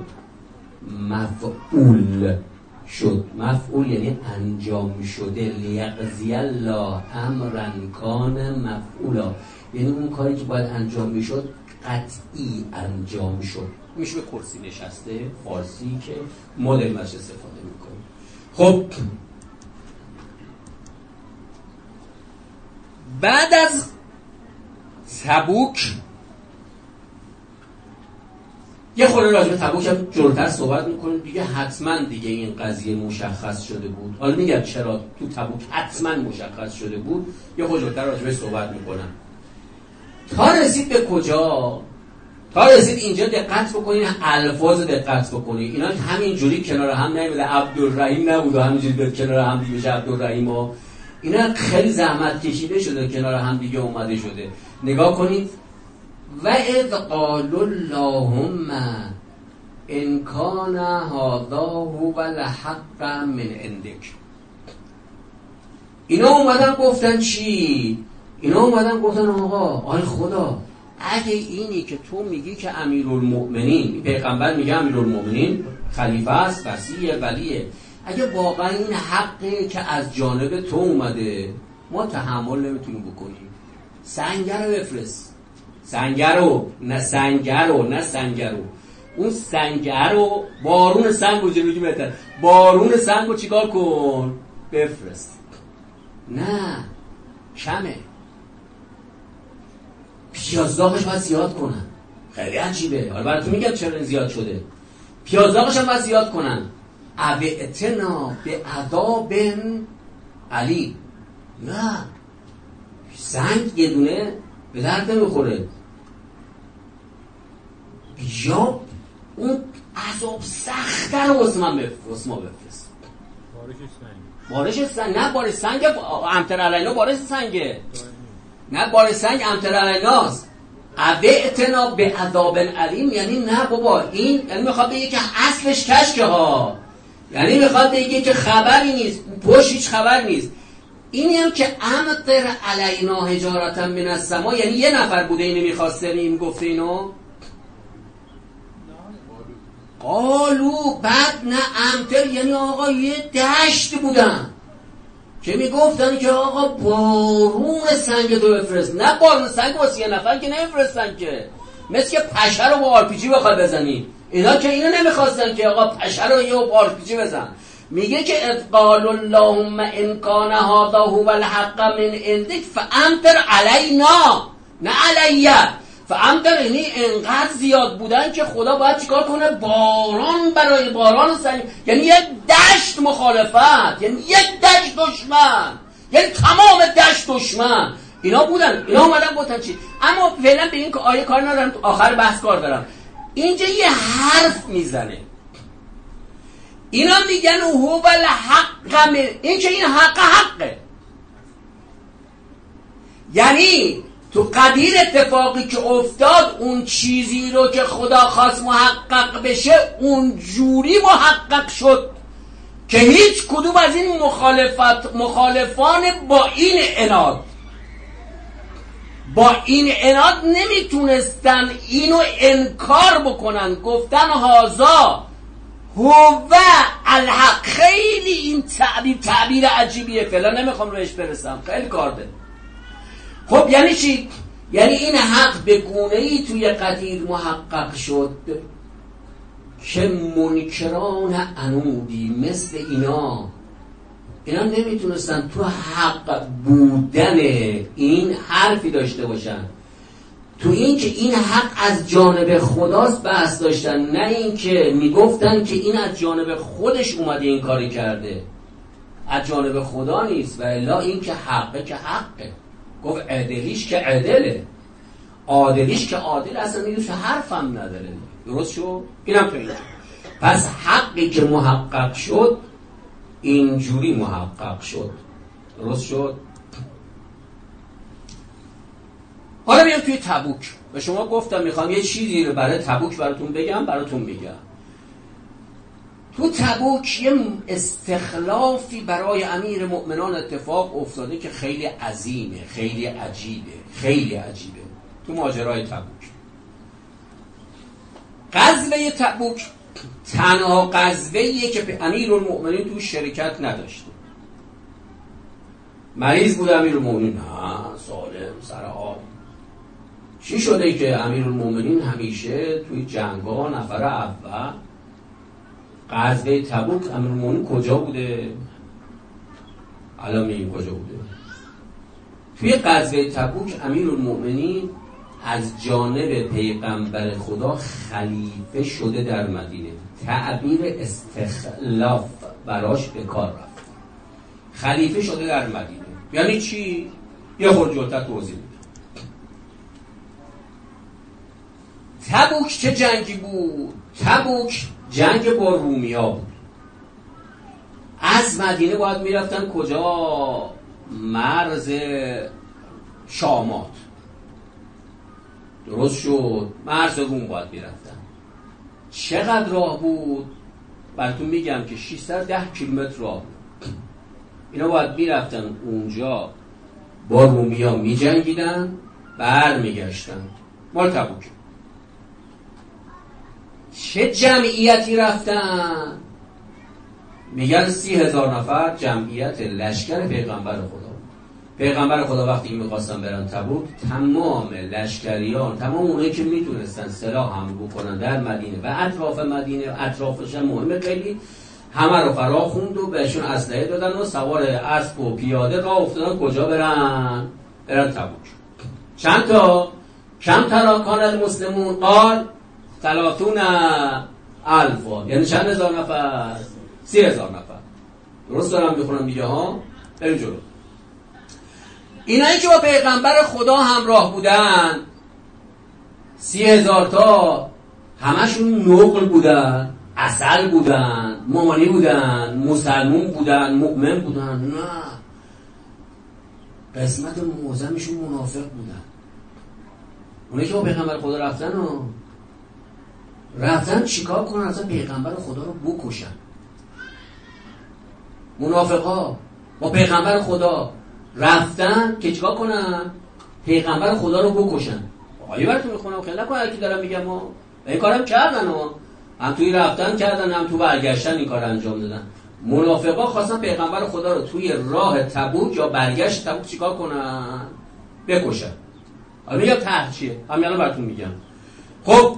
مفعول شد. مفعول یعنی انجام شده. لیقضی الله امرا کان مفعولا، یعنی اون کاری که باید انجام میشد قطعی انجام شد. میشه به کرسی نشسته فارسی که مدل باش استفاده میکنیم. خب بعد از تبوک یه خورده راجع به تبوک هم جلوتر صحبت میکنیم دیگه. حتما دیگه این قضیه مشخص شده بود. حالا میگم چرا تو تبوک حتما مشخص شده بود، یه خورده جلوتر راجع به صحبت میکنم. تا رسید به کجا؟ تا رسید اینجا دقت بکنین، الفاظ دقت بکنین. اینا همینجوری کنار هم نمیده. عبدالرحیم نبود و همینجوری بیاد کنار هم دیگه بشه عبدالرحیم ها. اینا خیلی زحمت کشیده شده، کنار هم دیگه اومده شده. نگاه کنید. و اذ قالوا اللهم ان کان هذا هو الحق من عندک. اینا اومدن گفتن چی؟ اینا اومدن گفتن آقا آی خدا، اگه اینی که تو میگی که امیرالمؤمنین، پیغمبر میگه امیرالمؤمنین خلیفه است، وصیه، ولیه، اگه واقعا این حقه که از جانب تو اومده، ما تحمل نمیتونیم بکنیم. سنگر رو بفرست. سنگر رو نه سنگر رو نه سنگر رو اون سنگر رو، بارون سنگ رو جلوگی بهتر، بارون سنگ رو چیکار کن؟ بفرست. نه کمه، پیازداغش باید زیاد کنن. خیلی عجیبه. حالا براتون میگم چرا زیاد شده. پیازداغش هم باید زیاد کنن. ابعتنا به عذاب علی. نه سنگ یه دونه به درد نمیخوره، یا اون عذاب سخت‌تر رو واسه من بفرست. ما بفرست بارش سنگ. بارش سنگ نه بارش سنگ امطر علینا، بارش سنگه نه بارش سنگ امطر علیناست. ابعتنا به عذاب علیم یعنی نه بابا، این یعنی میخواد بگه که اصلش کشکه ها، یعنی میخواد بگه که خبری نیست، پشت هیچ خبر نیست. اینی هم که امطر علینا حجارتا من السما، یعنی یه نفر بوده اینو میخواسته، این گفته اینو قالو، بعد نه امطر یعنی آقا یه دشت بودن که میگفتن که آقا بارون سنگ تو بفرست. نه بارون سنگ واسه یه نفر که نمیفرستن که، مثل که پشه رو با آر پی جی بخواد بزنی. اینا که اینو نمیخواستن که آقا پشه رو یه با آر پی جی بزن. میگه که اذ قالوا اللهم ان کان هذا هو الحق من عندک فامطر علینا، نه علیه. فامطر یعنی انقدر زیاد بودن که خدا باید چیکار کنه؟ باران برای باران سنگ، یعنی یک دشت مخالفت، یعنی یک دشت دشمن، یعنی تمام دشت دشمن. اینا بودن. اینا اومدن گفتن چی؟ اما فعلا به این که آیه کار ندارم، آخر بحث کار دارم. اینجا یه حرف میزنه. اینا میگن هو الحق من، این که این حق حقه، یعنی تو قدیر اتفاقی که افتاد اون چیزی رو که خدا خواست محقق بشه اون جوری محقق شد که هیچ کدوم از این مخالفت مخالفان با این عناد با این عناد نمیتونستن اینو انکار بکنن. گفتن هازا هو الحق. خیلی این تعبیر تعبیر عجیبیه، فعلا نمیخوام روش برسم، خیلی کار ده. خب یعنی چی؟ یعنی این حق به گونه‌ای توی قدیر محقق شد که منکران عنودی مثل اینا اینا نمیتونستن تو حق بودن این حرفی داشته باشن. تو این که این حق از جانب خداست بحث داشتن، نه این که میگفتن که این از جانب خودش اومده این کاری کرده، از جانب خدا نیست. و الا این که حقه که حقه. گفت عدلیش که عدله، عادلیش که عادل، اصلا میگوش حرفم نداره. درست شد؟ اینم تو اینجا. پس حقی که محقق شد اینجوری محقق شد. درست شد؟ حالا بیام توی تبوک. به شما گفتم میخوام یه چیزی رو برای تبوک براتون بگم، براتون میگم. تو تبوک یه استخلافی برای امیر مؤمنان اتفاق افتاده که خیلی عظیمه، خیلی عجیبه، خیلی عجیبه. تو ماجرای تبوک، غزوه تبوک تنها غزوه‌ایه که امیرالمؤمنین تو شرکت نداشته. مریض بود امیرالمؤمنین؟ نه، سالم سرحال. چی شده که امیرالمؤمنین همیشه توی جنگا نفر اول؟ غزوه تبوک امیرالمؤمنین کجا بوده؟ الان میگیم کجا بوده. توی غزوه تبوک امیرالمؤمنین از جانب پیغمبر خدا خلیفه شده در مدینه. تعبیر استخلاف براش به کار رفت. خلیفه شده در مدینه یعنی چی؟ یه خورده جلوتر توضیح میدم. تبوک چه جنگی بود؟ تبوک جنگ با رومیا بود. از مدینه باید میرفتن کجا؟ مرز شامات. درست شد، مرز روم باید میرفتن. چقدر راه بود؟ براتون میگم که ششصد و ده کیلومتر راه بود. اینا باید میرفتن اونجا با رومیا میجنگیدن، بر میگشتن. مال تبوک. چه جمعیتی رفتن؟ میگن سی هزار نفر جمعیت لشکر پیغمبر خدا. پیغمبر خدا وقتی میخواستن برن تبوک، تمام لشکریان، تمام اونایی که میتونستن سلاح هم بکنن در مدینه و اطراف مدینه، اطرافش هم مهمه خیلی، همه رو فرا خوند و بهشون اسلحه دادن و سوار اسب و پیاده راه افتادن کجا برن؟ برن تبوک. چند تا؟ کم تراکان المسلمون قال ثلاثون الفا، یعنی چند هزار نفر؟ سی هزار نفر. درست دارم میخونم دیگه ها؟ بریم جلو. اینایی که با پیغمبر خدا همراه بودن سی هزار تا، همشون نقل بودن، اصل بودن، مامانی بودن، مسلمون بودن، مؤمن بودن. نه، قسمت معظمشون منافق بودن. اونایی که با پیغمبر خدا رفتن و رفتن چیکار کنن؟ اصلا پیغمبر خدا رو بکشن. منافقا با پیغمبر خدا رفتن که چیکار کنن؟ پیغمبر خدا رو بکشن. آیه براتون میخونم، خیلی نکنه هر کی دارم میگم ما این کارم کردن ها، هم توی رفتن کردن هم تو برگشتن این کار انجام دادن. منافقا خواستن پیغمبر خدا رو توی راه تبوک یا برگشت تبوک چیکار کنن؟ بکشن. حالا میگم ته چیه؟ همین براتون میگم. خب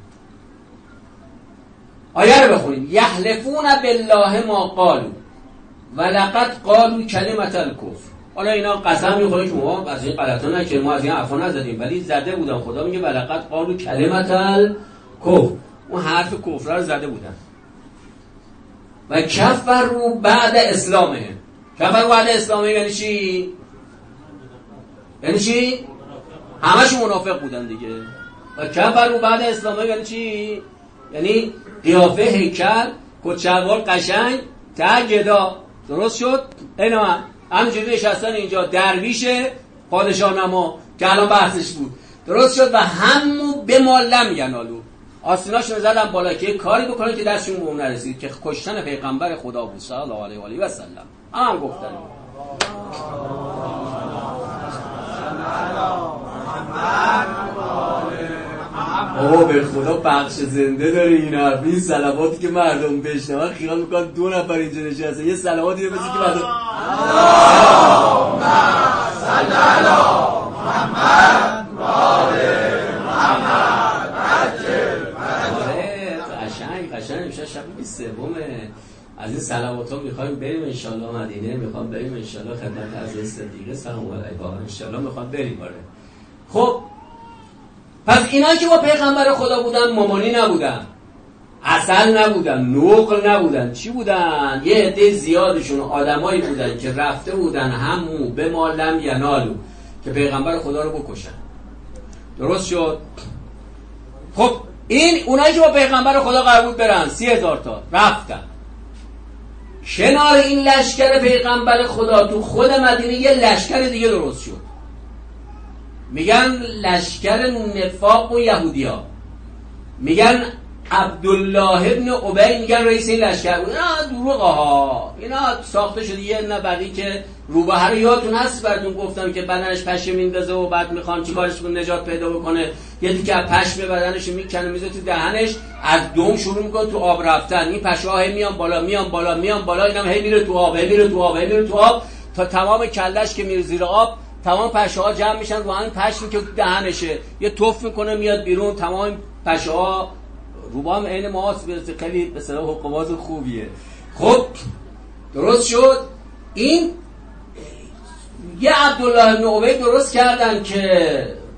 آیه رو بخونید. یحلفون بالله ما قالوا ولقد قالوا کلمة الکفر. حالا اینا قسم میخورن که ما از این غلطا نکردیم، ما از این عفو نزدیم، ولی زده بودن. خدا میگه ولقد قالوا کلمة الکفر، اون حرف کفر رو زده بودن. و کفروا بعد اسلامه. کفروا بعد اسلامه یعنی چی؟ یعنی چی؟ همشون منافق بودن دیگه. و کفروا بعد اسلامه یعنی چی؟ یعنی قیافه، هیکل، کچلوار قشنگ، ته گدا. درست شد؟ اینا من همینجوری نشستن اینجا، درویش پادشاه نما که الان بحثش بود. درست شد؟ و همو به مالم ینالو، آستیناشون زدن بالا که کاری بکنن که دستشون به اون نرسید، که کشتن پیغمبر خدا بود صلی الله علیه و آله و سلم. هم گفتن آقا به خدا بخش زنده داره این حرف. این صلواتی که مردم بشنون خیال میکنن دو نفر اینجا نشسته. یه صلواتی رو بزنید که مردم اللهم صل علی محمد و آل محمد. قشنگ قشنگ میشه. شب سومه از این صلوات ها میخوایم بریم ان شاء الله مدینه، میخوام بریم ان شاء الله خدمت حضرت صدیقه سلام علیها ان شاء الله میخوام بریم. آره خب پس اینا که با پیغمبر خدا بودن مامانی نبودن، اصل نبودن، نقل نبودن. چی بودن؟ یه عده زیادشون آدمایی بودن که رفته بودن همو به ما لم ینالو، که پیغمبر خدا رو بکشن. درست شد؟ خب این اونایی که با پیغمبر خدا قرار بود برن سی هزار تا رفتن. کنار این لشکر پیغمبر خدا تو خود مدینه یه لشکر دیگه درست شد، میگن لشکر نفاق و یهودیا. میگن عبدالله ابن ابی میگن رئیس این لشکر بود. اینا دروغه ها، اینا ساخته شده. یه نبردی که روبه رو یادتون هست براتون گفتم که بدنش پشه میندازه و بعد میخوان چیکارش کنه نجات پیدا بکنه، یه دیگه از پشم بدنش میکنه میذاره تو دهنش، از دم شروع میکنه تو آب رفتن. این پشه ها هی میان بالا میان بالا میان بالا، اینم هی میره تو آب هی میره تو آب هی میره تو آب تا تمام کلش که میره زیر آب، تمام پشه ها جمع میشن رو همین پشمی که دهنشه، یه توف میکنه میاد بیرون. تمام پشه ها روبا هم عین ماست، برسه خیلی به صلاح حقوقات خوبیه. خب درست شد. این یه عبدالله ابن ابی درست کردن که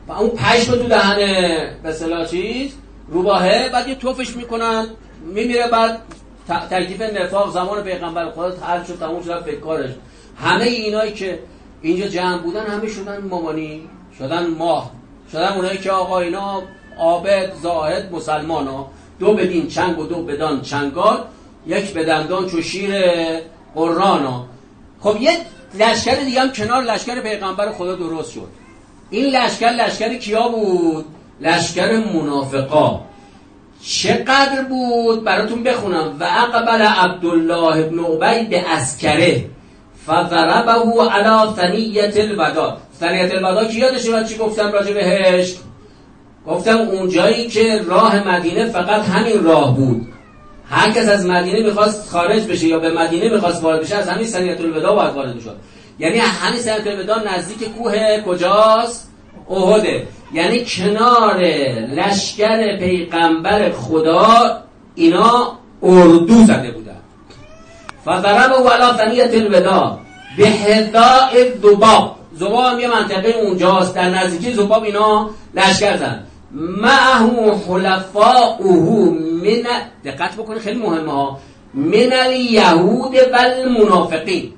و اون پشت رو تو دهنه به اصطلاح چیز روباهه، بعد یه توفش میکنن میمیره. بعد تکلیف نفاق زمان پیغمبر خدا حل شد، تموم شد، فکر کارش. همه اینایی که اینجا جمع بودن همه شدن مامانی، شدن ماه، شدن اونایی که آقا اینا عابد زاهد مسلمان ها، دو بدین چنگ و دو بدان چنگال، یک بدندان چو شیر قرآن ها. خب یک لشکر دیگه هم کنار لشکر پیغمبر خدا درست شد. این لشکر لشکر کیا بود؟ لشکر منافقا. چقدر بود براتون بخونم. و اقبل عبدالله ابن ابی به عسکره فضربه علی ثنیة الوداع. ثنیة الوداع کی یادشه من چی گفتم راجع بهش؟ گفتم اون جایی که راه مدینه فقط همین راه بود، هر کس از مدینه میخواست خارج بشه یا به مدینه میخواست وارد بشه از همین ثنیة الوداع باید وارد بشه. یعنی همین ثنیة الوداع نزدیک کوه کجاست؟ احده. یعنی کنار لشکر پیغمبر خدا اینا اردو زده بودن. فضربه علی ثنیة الوداع بحذاء الذباب. ذباب هم یه منطقه اونجاست، در نزدیکی ذباب اینا لشکر زدن. معه حلفاؤه من، دقت بکنید خیلی مهمه ها، من الیهود و المنافقین.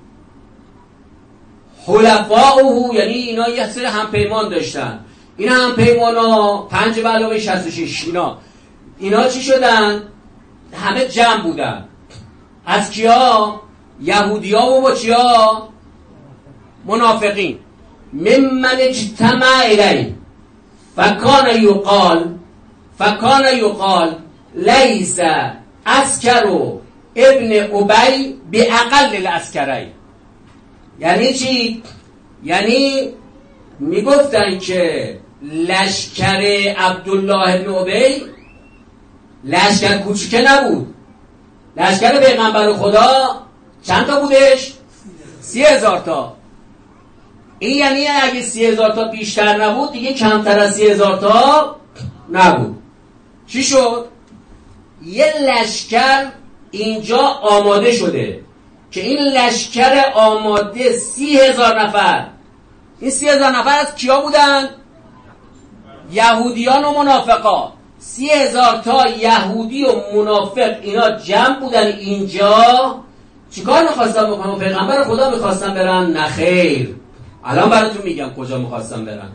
حلفاؤه یعنی اینا یه سری همپیمان داشتن. این همپیمان ها پنج به علاوه شصت و شش اینا اینا چی شدن؟ همه جمع بودن. از کیا؟ یهودی ها و با چیا؟ منافقین. ممن اجتمع الیه فکان یقال فکان یقال لیس عسکر ابن ابی باقل العسکرین. یعنی چی؟ یعنی میگفتن که لشکر عبدالله ابن ابی لشکر کوچیکه نبود. لشکر پیغمبر خدا چند تا بودش؟ سی هزار تا. این یعنی اگه سی هزار تا بیشتر نبود دیگه کمتر از سی هزار تا نبود. چی شد؟ یه لشکر اینجا آماده شده که این لشکر آماده سی هزار نفر. این سی هزار نفر از کیا بودن؟ یهودیان و منافقا. سی هزار تا یهودی و منافق اینا جمع بودن اینجا. چیکار میخواستن بکنن؟ پیغمبر خدا میخواستن برن؟ نخیر، الان براتون میگم کجا میخواستن برن.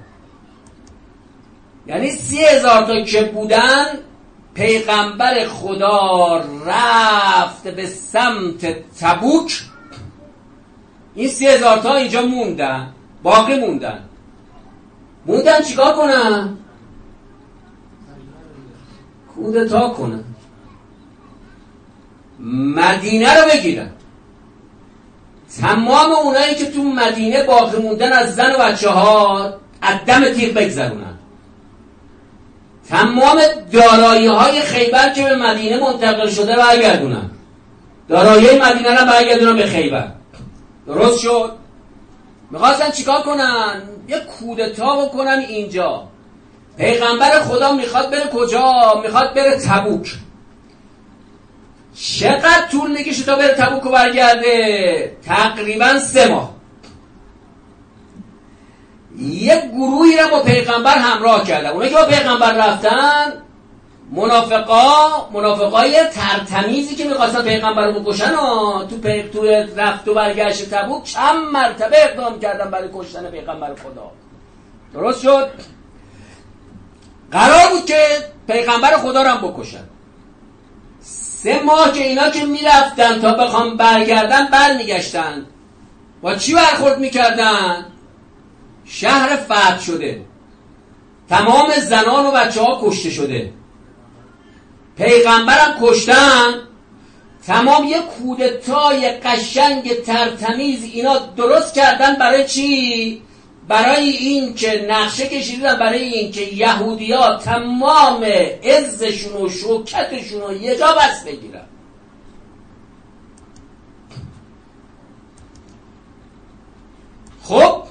یعنی سی هزار تا که بودن، پیغمبر خدا رفت به سمت تبوک. این سی هزار تا اینجا موندن، باقی موندن. موندن چیکار کنن؟ کودتا کنن، مدینه رو بگیرن. تمام اونایی که تو مدینه باقی موندن از زن و بچه ها از دم تیغ بگذرونن. تمام دارایی های خیبر که به مدینه منتقل شده برگردونن. دارایی مدینه رو برگردونن به خیبر. درست شد؟ میخواستن چیکار کنن؟ یه کودتا بکنن اینجا. پیغمبر خدا میخواد بره کجا؟ میخواد بره تبوک. چقدر طول میکشه تا بره تبوک و برگرده؟ تقریبا سه ماه. یک گروهی رو با پیغمبر همراه کردن. اونایی که با پیغمبر رفتن منافقا، منافقای ترتمیزی که میخواستن پیغمبر رو بکشن و تو پیغ تو رفت و برگشت تبوک چند مرتبه اقدام کردن برای کشتن پیغمبر خدا. درست شد؟ قرار بود که پیغمبر خدا رو هم بکشن. سه ماه که اینا که میرفتن تا بخوام برگردن برمیگشتن، با چی برخورد میکردن؟ شهر فتح شده، تمام زنان و بچه ها کشته شده، پیغمبرم کشتن. تمام یک کودتای قشنگ ترتمیز اینا درست کردن. برای چی؟ برای این که نقشه کشیدن برای این که یهودی ها تمام عزشون و شوکتشون رو یه جا بس بگیرن. خب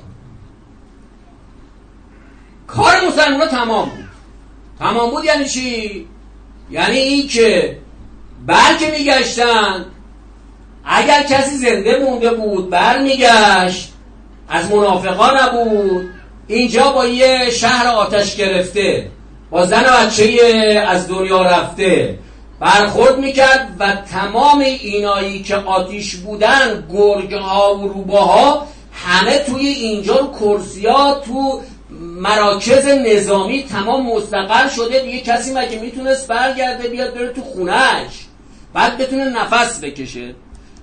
کار مسلمان تمام بود. تمام بود یعنی چی؟ یعنی این که بر که میگشتن اگر کسی زنده مونده بود بر میگشت، از منافقا نبود، اینجا با یه شهر آتش گرفته، با زن و بچه از دنیا رفته برخورد میکرد و تمام اینایی که آتیش بودن، گرگ‌ها و روباها، همه توی اینجا رو کرسی‌ها تو مراکز نظامی تمام مستقر شده. دیگه کسی مگه میتونست برگرده بیاد بره تو خونهش بعد بتونه نفس بکشه؟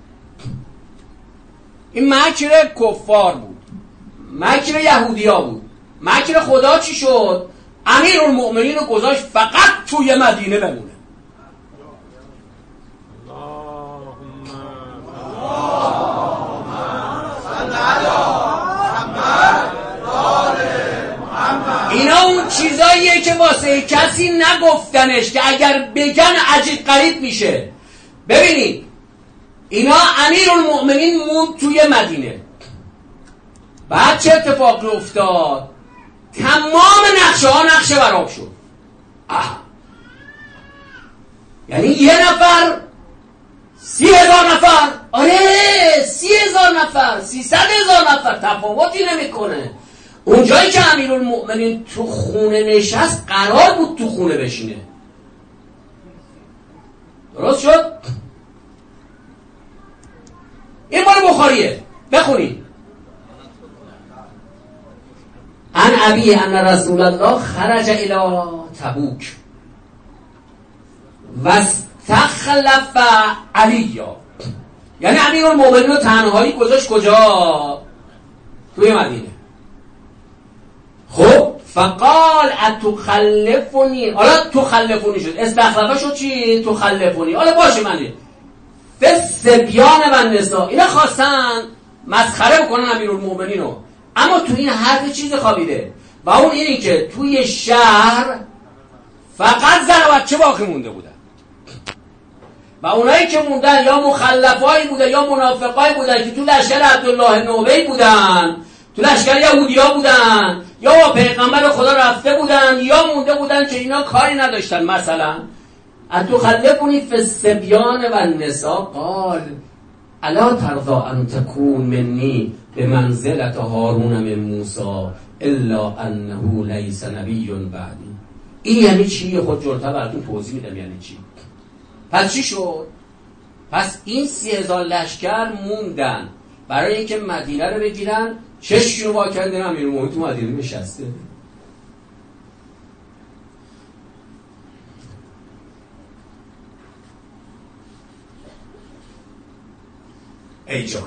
این مکر کفار بود، مکر یهودیا بود. مکر خدا چی شد؟ امیرالمؤمنین رو گذاشت فقط توی مدینه بمونه. اینا اون چیزاییه که واسه کسی نگفتنش که اگر بگن عجیب غریب میشه. ببینید اینا امیرالمؤمنین موند توی مدینه. بعد چه اتفاقی افتاد؟ تمام نقشه ها نقشه براب شد. اه. یعنی یه نفر سی هزار نفر، آره سی هزار نفر، سیصد هزار نفر، تفاوتی نمیکنه. اونجایی که امیرالمؤمنین تو خونه نشست قرار بود تو خونه بشینه. درست شد؟ این مال بخاریه، بخونید. ان ابی ان رسول الله خرج الى تبوک و استخلف علیا. یعنی امیرالمؤمنین رو تنهایی گذاشت کجا؟ توی مدینه. خب فقال اتخلفونی، حالا تخلفونی شد، استخلفه شد چی؟ تخلفونی. حالا باشه منی فسبیان و نسا. اینا خواستن مسخره بکنن امیرالمؤمنین رو، اما تو این حرف چیز خوابیده و اون اینی که توی شهر فقط زن و بچه باقی مونده بودن و اونایی که موندن یا مخلفایی بودن یا منافقایی بودن که تو لشکر عبدالله نوبی بودن، تو لشکر یهودیا بودن، یا با پیغمبر خدا رفته بودن، یا مونده بودن که اینا کاری نداشتن. مثلا اتخلفونی فی الصبیان و النساء قال الا ترضى ان تكون منی بمنزلة هارون من موسی الا انه لیس نبی بعدی. این یعنی چی؟ خود جلوتر براتون توضیح میدم یعنی چی. پس چی شد؟ پس این سی هزار لشکر موندن برای اینکه مدینه رو بگیرن. چشم رو وا کردن امیرالمؤمنین تو مدینه نشسته. ای جانم،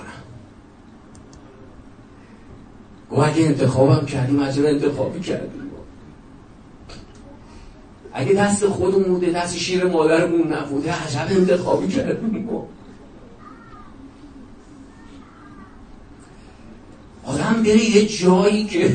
گوه اگه انتخابم کردیم اجرا انتخابی کردیم. اگه دست خودمون بوده، دست شیر مادرمون نبوده، عجب انتخابی کردیم. آدم بره یه جایی که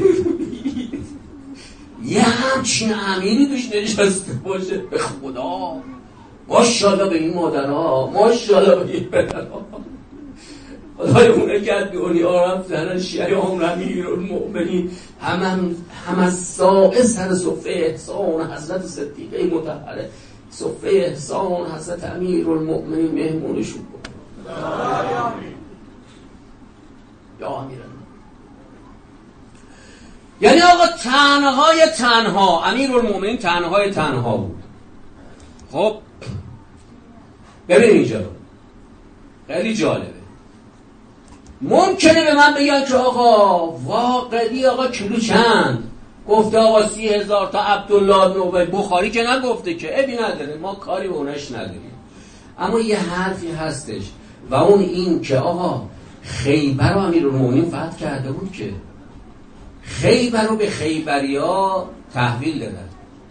یه همچین امیری توش نشسته باشه. به خدا ماشاءالله به این مادرها، ماشاءالله به این پدرها. خدای اونه که دنیا رفت زنن شیعان امیرالمؤمنین هم هم, هم از ساقه سر صفه احسان حضرت صدیقه مطهره، صفه احسان حضرت امیرالمؤمنین مهمونشون بود. یا امیرالمؤمنین. یعنی آقا تنهای تنها امیرالمؤمنین تنهای تنها بود. خب ببین اینجا خیلی جالبه. ممکنه به من بگن که آقا واقعی آقا کیلو چند گفته؟ آقا سی هزار تا عبدالله نوبی. بخاری که نگفته که، ابی نداره، ما کاری به اونش نداریم. اما یه حرفی هستش و اون این که آقا خیبر رو امیرالمؤمنین فتح کرده بود که خیبر رو به خیبریا تحویل دادن.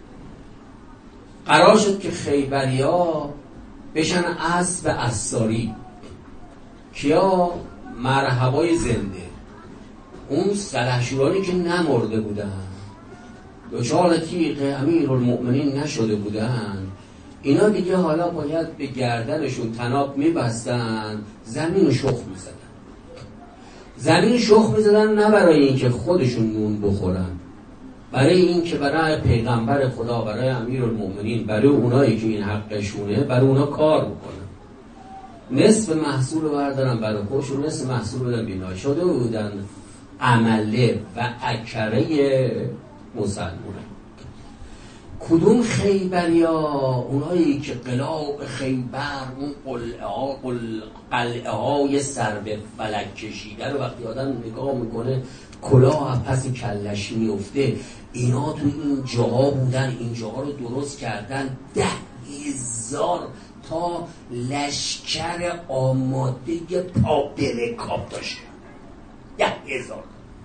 قرار شد که خیبریا بشن اسب عصاری. کیا؟ مرحبای زنده، اون سلحشورانی که نمرده بودن، دچار تیغ امیرالمؤمنین نشده بودن، اینا دیگه حالا باید به گردنشون طناب میبستن، زمین شخ میزدن. زمین شخ میزدن نه برای اینکه خودشون نون بخورن، برای اینکه برای پیغمبر خدا، برای امیرالمؤمنین، برای اونایی که این حقشونه، برای اونا کار بکنن. نصف محصول رو بردارن برای خودشون، نصف محصول رو بدن بینا. شده بودن عمله و اکره مسلمونه. کدوم خیبری ها؟ اونایی که قلاع خیبر، اون قلعه ها قلعه های سر به فلک کشیده رو وقتی آدم نگاه میکنه کلاه از پس کلش میفته، اینا تو این جاها بودن، این جاها رو درست کردن. ده هزار تا لشکر آماده پا برکاب داشتن، ده هزار.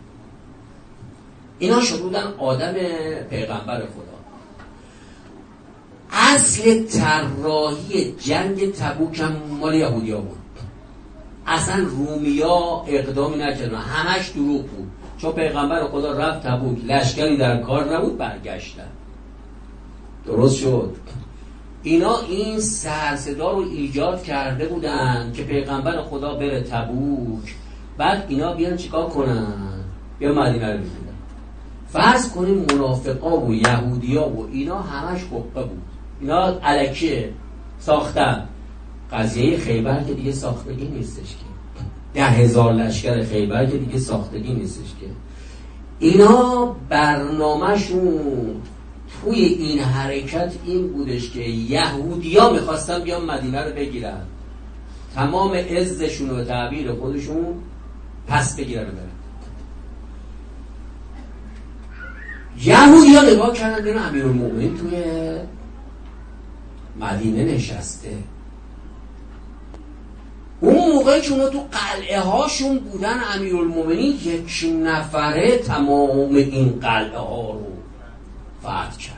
اینا شدودن آدم پیغمبر خدا. اصل طراحی جنگ تبوک هم مال یهودی ها بود. اصلا رومی ها اقدامی نکردن، همش دروغ بود. چون پیغمبر خدا رفت تبوک، لشکری در کار نبود، برگشتن. درست شد. اینا این سر صدا رو ایجاد کرده بودن که پیغمبر خدا بره تبوک، بعد اینا بیان چیکار کنن؟ بیان مدینه رو بگیرن. فرض کنیم منافقا و یهودیا و اینا همش حقه بود، اینا الکیه ساختن. قضیه خیبر که دیگه ساختگی نیستش که، ده هزار لشکر خیبر که دیگه ساختگی نیستش که. اینا برنامهشون توی این حرکت این بودش که یهودیا میخواستن بیان مدینه رو بگیرن، تمام عزشون و تعبیر خودشون پس بگیرن و برن. یهودیا نگاه کردن دیدن امیرالمومنین توی مدینه نشسته. اون موقعی که اونا تو قلعه هاشون بودن، امیرالمومنین یک نفره تمام این قلعه ها رو فتح کرد.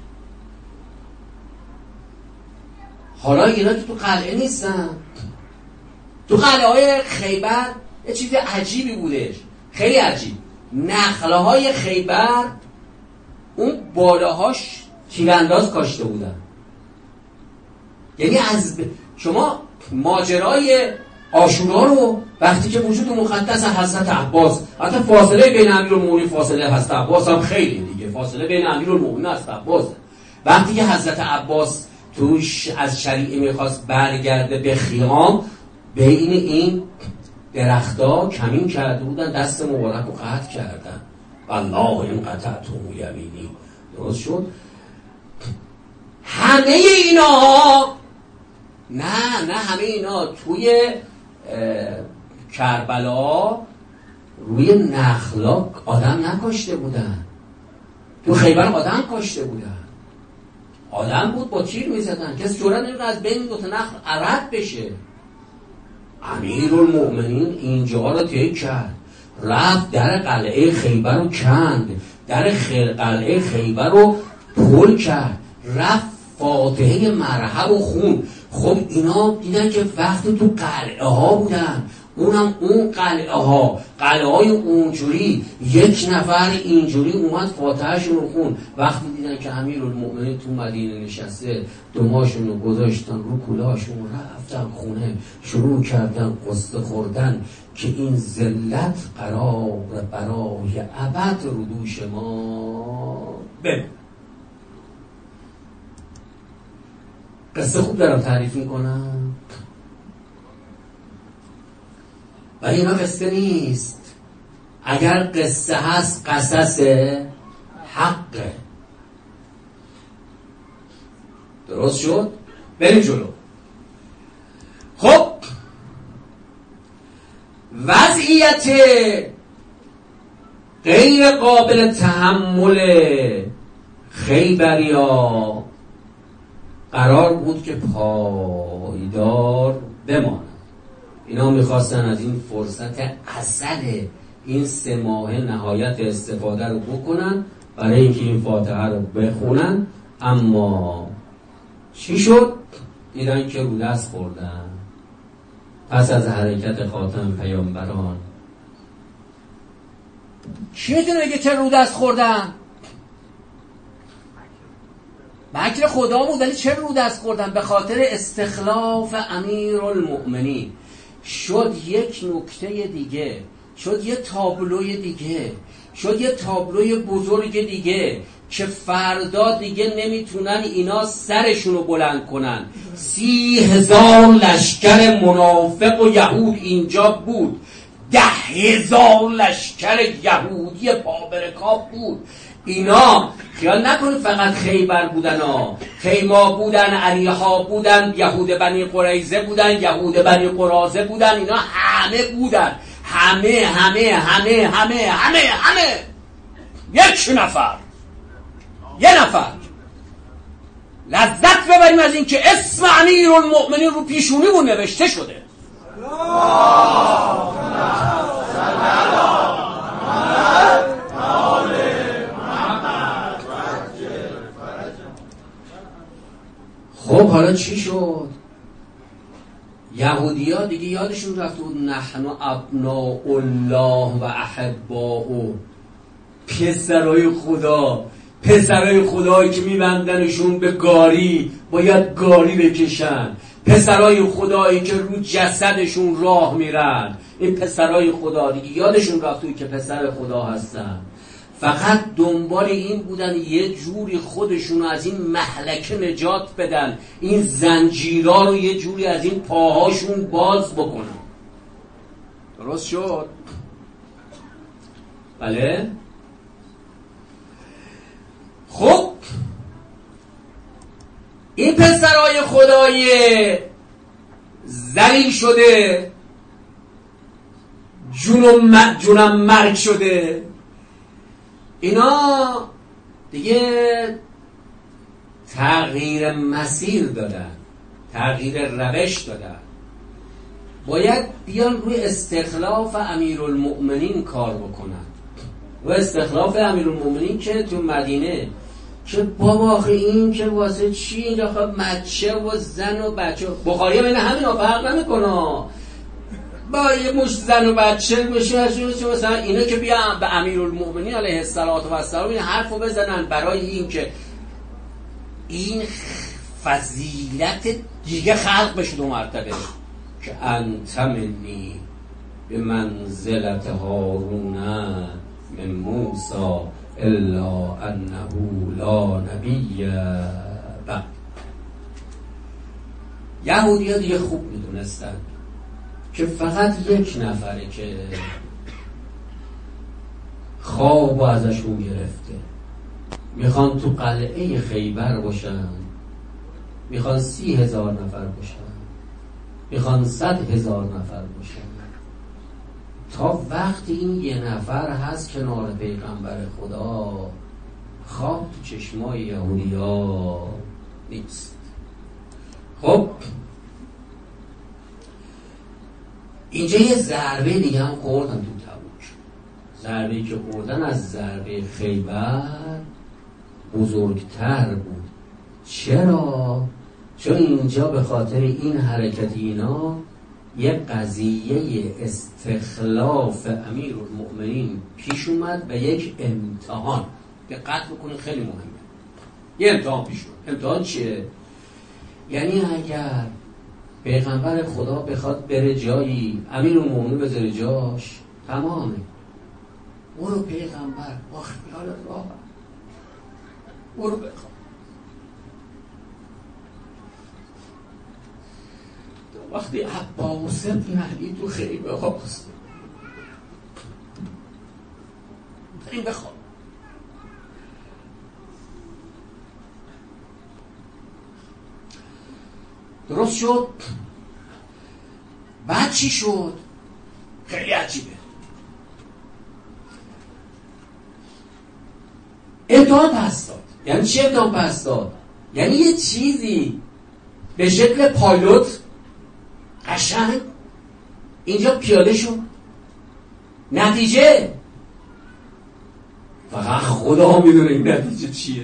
حالا اینا که تو قلعه نیستن، تو قلعه های خیبر یه چیز عجیبی بودش، خیلی عجیب. نخله های خیبر اون بالاهاش تیرانداز کاشته بودن. یعنی از ب... شما ماجرای عاشورا رو وقتی که وجود مقدس حضرت عباس، حتی فاصله بین امیرالمومنین فاصله حضرت عباس هم خیلی دیگه، فاصله بین امیرالمومنین و حضرت عباس، وقتی که حضرت عباس توش از شریعه میخواست برگرده به خیام، بین این درختا کمین کرده بودن، دست مبارک رو قطع کردن. والله این قطعتم یمینی. درست شد. همه اینا نه نه همه اینا توی کربلا روی نخلا آدم نکاشته بودن، تو خیبر آدم کاشته بودن. آدم بود با تیر میزدن، کسی جرئت نمی‌کنه از بین دو تا نخل عرض بشه. امیرالمومنین اینجا رو طی کرد، رفت در قلعه خیبر رو کند، در خیل قلعه خیبر رو پل کرد، رفت فاتحه مرحب و خون. خب اینا دیدن که وقتی تو قلعه ها بودن، اونم اون قلعه ها قلعه های اونجوری، یک نفر اینجوری اومد فاتحهشون رو خون. وقتی دیدن که امیرالمومنین تو مدینه نشسته، دماشون رو گذاشتن رو کلاهشون، رفتن خونه، شروع کردن قصه خوردن که این ذلت قرار برای ابد رو دوش ما ببین. قصه خوب دارم تعریف میکنم، ولی اینا قصه نیست. اگر قصه هست قصص حقه. درست شد؟ بریم جلو. خب وضعیت غیر قابل تحمل خیبریا قرار بود که پایدار بماند. اینا میخواستن از این فرصت عسل این سه ماه نهایت استفاده رو بکنن برای اینکه این فاتحه رو بخونن. اما چی شد؟ دیدن که رو دست خوردن. پس از حرکت خاتم پیامبران چی میتونه بگه چه رو دست خوردن؟ مکر خدا بود، ولی چه رو دست خوردن؟ به خاطر استخلاف امیرالمؤمنین. شد یک نکته دیگه، شد یه تابلوی دیگه، شد یه تابلوی بزرگ دیگه که فردا دیگه نمیتونن اینا سرشونو بلند کنن. سی هزار لشکر منافق و یهود اینجا بود، ده هزار لشکر یهودی پابرکاب بود. اینا خیال نکنید فقط خیبر بودن ها، خیما بودن، علیها بودن، یهود بنی قریظه بودن، یهود بنی قرازه بودن، اینا همه بودن، همه همه همه همه همه همه یک نفر یه نفر. لذت ببریم از این که اسم امیرالمؤمنین رو پیشونیمون نوشته شده. خب حالا چی شد؟ یهودی ها دیگه یادشون رفته بود نحن ابناء الله و احباؤه، پسرای خدا، پسرای خدایی که میبندنشون به گاری باید گاری بکشن، پسرای خدایی که رو جسدشون راه میرن. این پسرای خدا دیگه یادشون رفته بود که پسر خدا هستن، فقط دنبال این بودن یه جوری خودشون از این مهلکه نجات بدن، این زنجیرها رو یه جوری از این پاهاشون باز بکنن. درست شد؟ بله؟ خب این پسرای خدای ذلیل شده، جونم جونم مرگ شده، اینا دیگه تغییر مسیر دادن، تغییر روش دادن، باید بیان روی استخلاف امیرالمؤمنین کار بکنن. و استخلاف امیرالمؤمنین که تو مدینه که بابا آخه این که واسه چی اینجا خب مچه و زن و بچه، بخاری بین همین ها فرق نمیکنه، با یه مش زن و بچه بشه مثلا اینا که بیان به امیرالمؤمنین علیه السلام این حرف رو بزنن برای این که این فضیلت دیگه خلق بشه دو مرتبه که انت منی به منزلت هارون من موسی الا انه لا نبی بعد. یهودی ها دیگه خوب میدونستن که فقط یک نفره که خواب ازشون گرفته، میخوان تو قلعه خیبر باشن، میخوان سی هزار نفر باشن، میخوان صد هزار نفر باشن. تا وقتی این یه نفر هست کنار پیغمبر خدا، خواب تو چشمای یهودی ها نیست. خب اینجا یه ضربه دیگه هم خوردن تو تبوک. ضربه‌ای که خوردن از ضربه خیبر بزرگتر بود. چرا؟ چون اینجا به خاطر این حرکت اینا یه قضیه استخلاف امیرالمؤمنین پیش اومد و یک امتحان. دقت بکنید خیلی مهمه. یه امتحان پیش اومد. امتحان چیه؟ یعنی اگر پیغمبر خدا بخواد بره جایی، امیرالمؤمنین بذاره جاش، تمامه. برو پیغمبر با خیال راحت برو بخواد. وقتی عباس ابن علی تو خیمه هاست بریم بخواب. درست شد؟ بعد چی شد؟ خیلی عجیبه. امتحان پس داد. یعنی چی امتحان پس داد؟ یعنی یه چیزی به شکل پایلوت قشنگ اینجا پیاده شد. نتیجه فقط خدا میدونه این نتیجه چیه.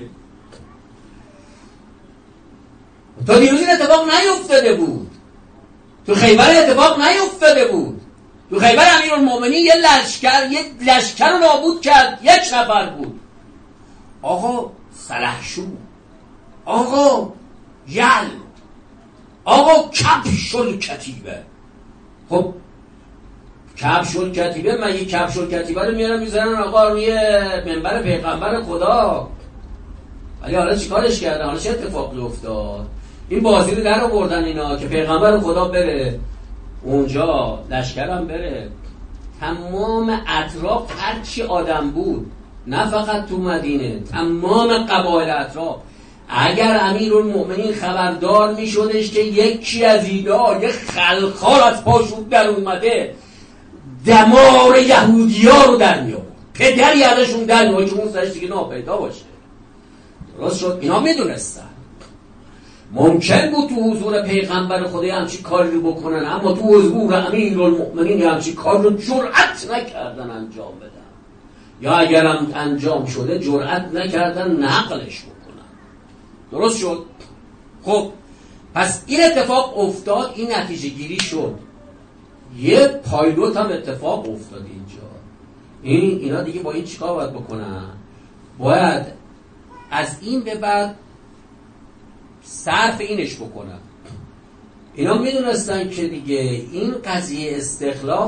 تا دیروز این اتفاق نیفتاده بود، تو خیبر اتفاق نیفتاده بود. تو خیبر امیرالمؤمنین یه لشکر یه لشکر رو نابود کرد، یک نفر بود. آقا سلحشور، آقا یل، آقا کبش الکتیبه. خب کبش الکتیبه، من یه کبش الکتیبه رو میارم میذارن آقا روی منبر پیغمبر خدا. ولی حالا چیکارش کردن؟ حالا چه اتفاقی افتاد؟ این بازی رو در آوردن اینا که پیغمبر خدا بره اونجا، لشکرم بره، تمام اطراف هرچی آدم بود، نه فقط تو مدینه، تمام قبایل اطراف، اگر امیرالمؤمنین خبردار می شدش که یکی از اینا یک خلخال از پاشون در اومده، دمار یهودی ها رو در میاد، پدری ازشون در میاد که اون سرش دیگه ناپیدا باشه. درست شد؟ اینا می دونستن ممکن بود تو حضور پیغمبر خدا همچی کاری رو بکنن، اما تو حضور امیرالمؤمنین همچی کار رو جرأت نکردن انجام بدن، یا اگرم انجام شده جرأت نکردن نقلش بکنن. درست شد؟ خب پس این اتفاق افتاد، این نتیجه گیری شد. یه پایلوت هم اتفاق افتاد اینجا. این اینا دیگه با این چیکار باید بکنن؟ باید از این به بعد صرف اینش بکنن. اینا میدونستن که دیگه این قضیه استخلاف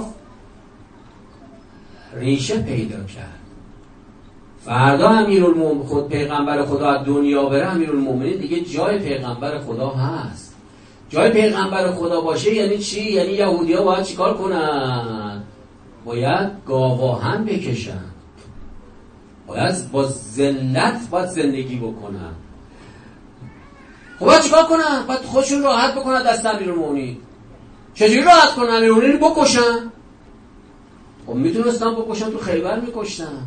ریشه پیدا کرد. فردا امیرالمومنین خود پیغمبر خدا از دنیا بره، امیرالمومنین دیگه جای پیغمبر خدا هست. جای پیغمبر خدا باشه یعنی چی؟ یعنی یهودی‌ها باید چیکار کنن؟ باید گاواهن بکشن، باید با ذلت باید زندگی بکنن. خب باید چیکار کنن؟ باید خودشون راحت بکنن دست امیرالمومنین. چجوری راحت کنن؟ امیرالمومنین بکشن؟ خب میتونستن بکشن، تو خیبر میکشتن،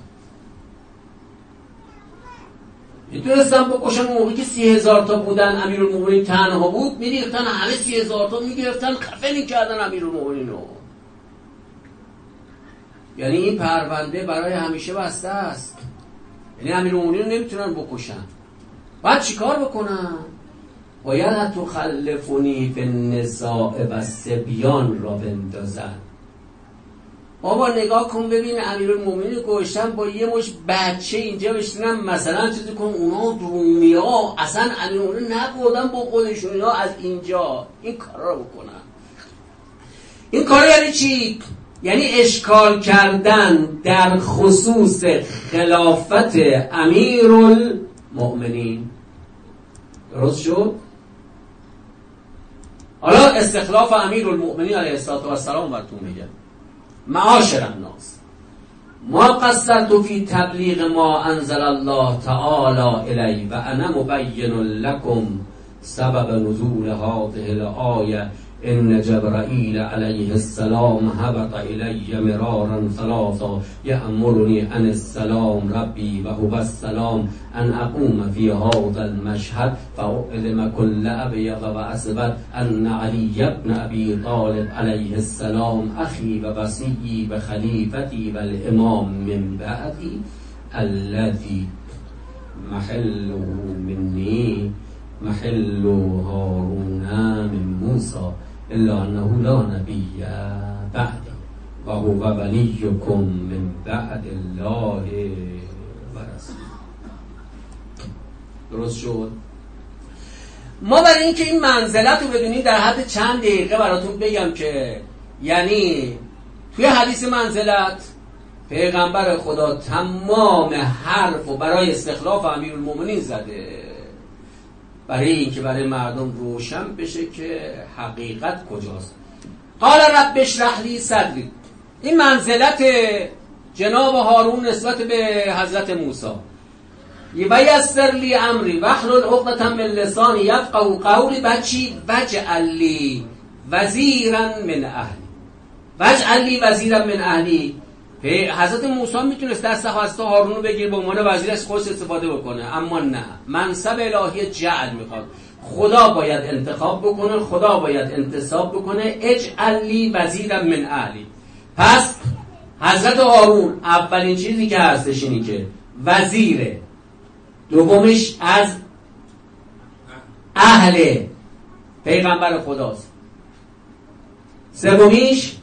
میتونستن بکشن. موقعی که سی هزار تا بودن امیرالمومنین تنها بود، میریختن همه سی هزار تا میگرفتن خفه میکردن امیرالمومنین رو. یعنی این پرونده برای همیشه بسته است. یعنی امیرالمومنین رو نمیتونن بکشن. باید چیکار بکنن؟ باید تخلفونی فی النساء و الصبیان را بندازن. بابا نگاه کن ببین امیرالمومنین کشتن، با یه مش بچه اینجا بشینن مثلا چیزی کن، اونا رومی ها اصلا امیرالمومنین نبودن با خودشون، اینا از اینجا این کارا رو بکنن. این کار یعنی چی؟ یعنی اشکال کردن در خصوص خلافت امیرالمؤمنین. درست شد؟ حالا استخلاف امیرالمؤمنین علیه السلام براتون میگم. معاشر الناس، ما قصرت فی تبلیغ ما انزل الله تعالی الی و انا مبین لکم سبب نزول هذه الآیه. ان جبرائیل علیه السلام هبط الی مرارا ثلاثا یأمرنی ان السلام ربی و هو السلام ان اقوم فی هذا المشهد فاعلم كل ابیض و اسود ان علی بن ابی طالب علیه السلام اخی و وصیی و خلیفتی و الامام من بعدی الذی محله منی محل هارون من موسی الا انه لا نبی بعد و هو ولیکم من بعد الله و رسول. درست شد؟ ما برای اینکه این منزلت رو بدونیم در حد چند دقیقه براتون بگم که یعنی توی حدیث منزلت پیغمبر خدا تمام حرف و برای استخلاف امیرالمومنین زده، برای اینکه برای مردم روشن بشه که حقیقت کجاست. قال رب اشرح لی صدری، این منزلت جناب هارون نسبت به حضرت موسی. و یسر لی امری واحلل عقدة من لسانی یفقهوا قولی. بچی وجعل لی وزیرا من اهلی، وجعل لی وزیرا من اهلی. حضرت موسی میتونست دست حضرت هارون رو بگیر به عنوان وزیرش خودش استفاده بکنه، اما نه، منصب الهی جعل میخواد. خدا باید انتخاب بکنه، خدا باید انتصاب بکنه. اجعل لی وزیرا من اهلی. پس حضرت هارون اولین چیزی که هستش اینی که وزیره، دومش از اهل پیغمبر خداست، سومیش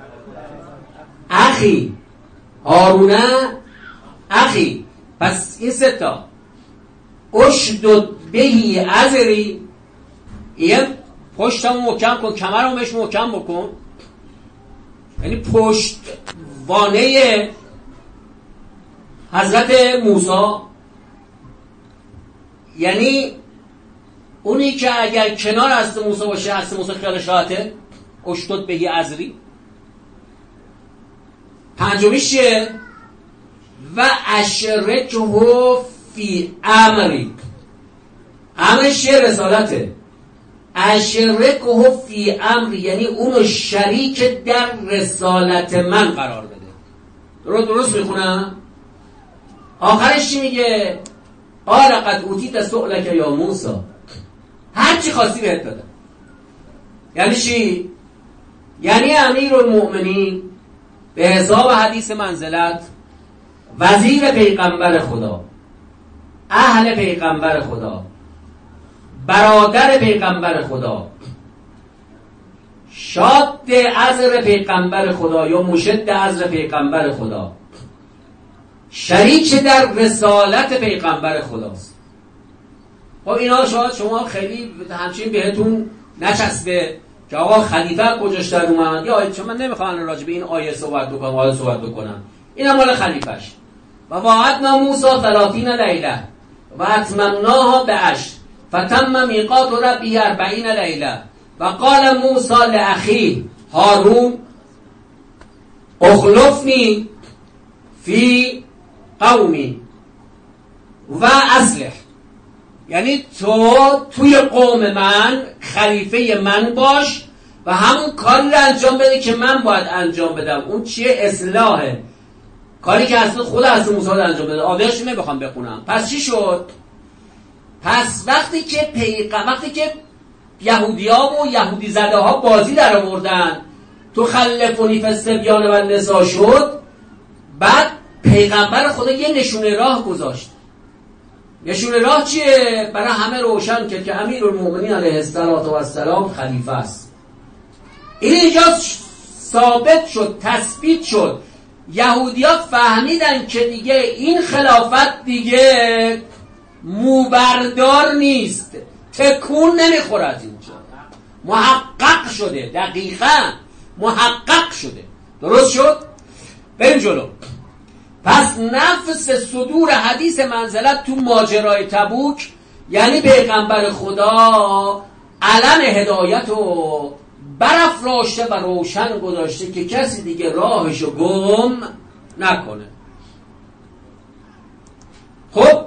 اخی هارونه اخی. پس این سه تا اشدد بهی ازری، یه پشتمو محکم کن، کمرمو بهش محکم بکن، یعنی پشت وانه حضرت موسی، یعنی اونی که اگر کنار حضرت موسی باشه حضرت موسی خیالش راحته. اشدد بهی ازری. پنجمیش چیه؟ و اشرکه فی امری. امرش چیه؟ رسالته. اشرکه فی امری یعنی اونو شریک در رسالت من قرار بده. درست درست میخونم؟ آخرش چی میگه؟ قال قد اوتیت سؤلک یا موسی. هر چی خواستی بهت دادم. یعنی چی؟ یعنی امیرالمؤمنین به حساب حدیث منزلت وزیر پیغمبر خدا، اهل پیغمبر خدا، برادر پیغمبر خدا، شاد عذر پیغمبر خدا یا مشد عذر پیغمبر خدا، شریک در رسالت پیغمبر خداست. خب اینا شاید شما خیلی همچین بهتون نچسبه که آقا خلیفه کجاش در اومد، یا چون من نمیخوام راجع به این آیه صحبت بکنم، آیه صحبت بکنم، این مال خلیفهش. و وعدنا موسی ثلاثین لیله و اتممناها بعشر فتم میقات ربه اربعین لیله و قال موسی لاخیه هارون اخلفنی فی قومی و اصلح. یعنی تو توی قوم من خلیفه من باش و همون کاری رو انجام بده که من باید انجام بدم. اون چیه؟ اصلاحه، کاری که اصلا خود از موسی انجام بده. آیه‌اش نمیخوام بخونم. پس چی شد؟ پس وقتی که پیغمبر وقتی که یهودی‌ها و یهودی زده ها بازی در آوردن تو خلفونی فالصبیان و النساء شد، بعد پیغمبر خدا یه نشونه راه گذاشت. نشونه راه چیه؟ برای همه روشن کرد که امیرالمؤمنین علیه السلام خلیفه است. این اینجا ثابت شد، تثبیت شد. یهودی‌ها فهمیدن که دیگه این خلافت دیگه موبردار نیست، تکون نمیخورد. اینجا محقق شده، دقیقاً محقق شده. درست شد؟ بریم جلو. پس نفس صدور حدیث منزلت تو ماجرای تبوک یعنی پیغمبر خدا علم هدایت رو برافراشته و روشن گذاشته که کسی دیگه راهشو گم نکنه. خب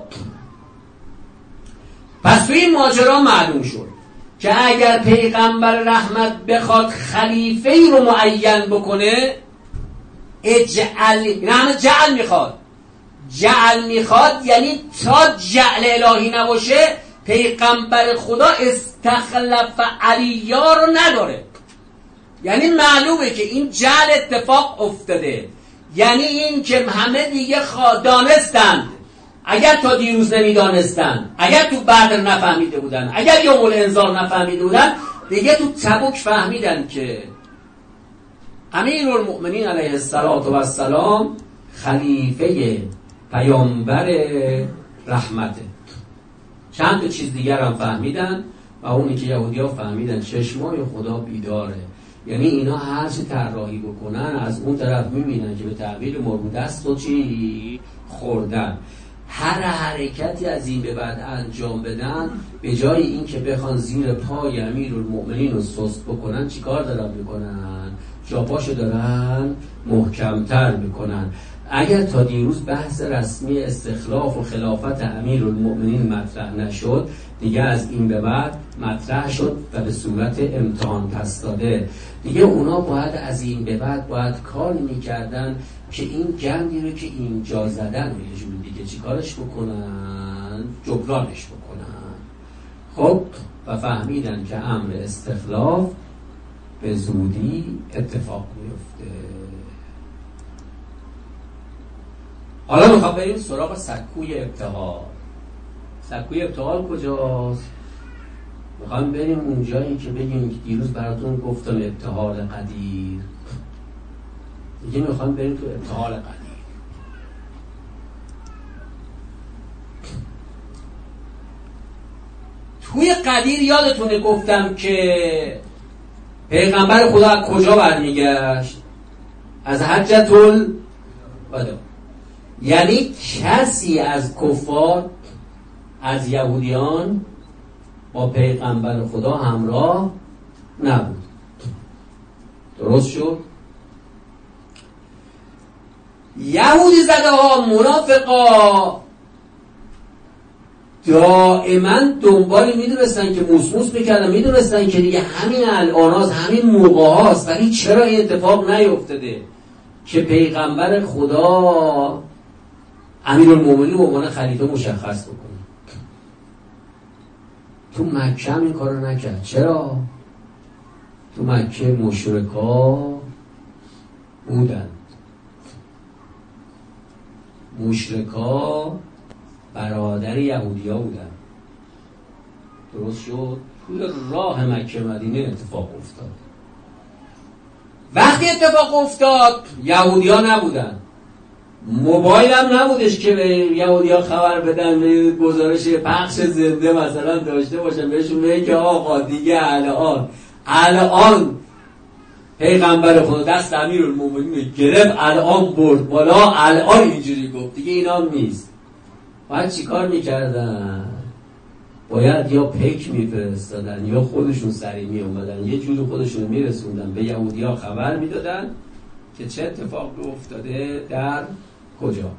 پس تو این ماجرا معلوم شد که اگر پیغمبر رحمت بخواد خلیفه ای رو معین بکنه، اجعل، نه جعل میخواد، جعل میخواد یعنی تا جعل الهی نباشه پیغمبر خدا استخلف علیه رو نداره. یعنی معلومه که این جعل اتفاق افتاده، یعنی این که همه دیگه دانستند، اگر تا دیروز نمیدانستند، اگر تو بدر نفهمیده بودن، اگر یوم الانذار نفهمیده بودن، دیگه تو تبوک فهمیدن که امیرالمؤمنین علیه السلام خلیفه پیامبر رحمته. چند تا چیز دیگر هم فهمیدن و اونی که یهودی ها فهمیدن چشمای خدا بیداره، یعنی اینا هر چی طراحی بکنن از اون طرف میبینن که به تعبیر مربوط دست و چی خوردن. هر حرکتی از این به بعد انجام بدن به جای این که بخوان زیر پای امیرالمؤمنین رو سست بکنن، چیکار دارن میکنن؟ جاپاشو دارن محکمتر میکنن. اگر تا دیروز بحث رسمی استخلاف و خلافت امیرالمؤمنین مطرح نشد، دیگه از این به بعد مطرح شد و به صورت امتحان پس داده. دیگه اونا باید از این به بعد باید کاری میکردن که این گندی رو که اینجا زدن و یه جور دیگه چی کارش بکنن؟ جبرانش بکنن. خب و فهمیدن که امر استخلاف به زودی اتفاق میفته. حالا میخوام بریم سراغ سکوی ابتهال. سکوی ابتهال کجاست؟ میخوام بریم اونجایی که بگیم که دیروز براتون گفتم ابتهال قدیر. دیگه میخوام بریم تو ابتهال قدیر. توی قدیر یادتونه گفتم که پیغمبر خدا از کجا برمیگشت؟ از حجة الوداع. یعنی کسی از کفار، از یهودیان با پیغمبر خدا همراه نبود. درست شد؟ یهودی زده ها منافقا دائما دنبالی میدونستن که موسموس میکردن، میدونستن که دیگه همین الان هاست، همین موقع هاست، ولی چرا این اتفاق نیفتده که پیغمبر خدا امیرالمومنین به عنوان خلیفه مشخص بکنه. تو مکه هم این کارو نکرد. چرا؟ تو مکه مشرکا بودن، مشرکا برادر یهودی ها بودن. درست شد؟ توی راه مکه مدینه اتفاق افتاد. وقتی اتفاق افتاد یهودی ها نبودن، موبایل هم نبودش که به یهودی ها خبر بدن، به گزارش پخش زنده مثلا داشته باشن بهشون بگه که آقا دیگه الان الان پیغمبر خدا دست امیرالمومنین گرفت، الان برد بالا، الان اینجوری گفت، دیگه اینا نیست. باید چی کار میکردن؟ باید یا پیک میفرستادن یا خودشون سری میومدن، یه جوری خودشون میرسوندن به یهودی ها خبر میدادن که چه اتفاق افتاده در کجا.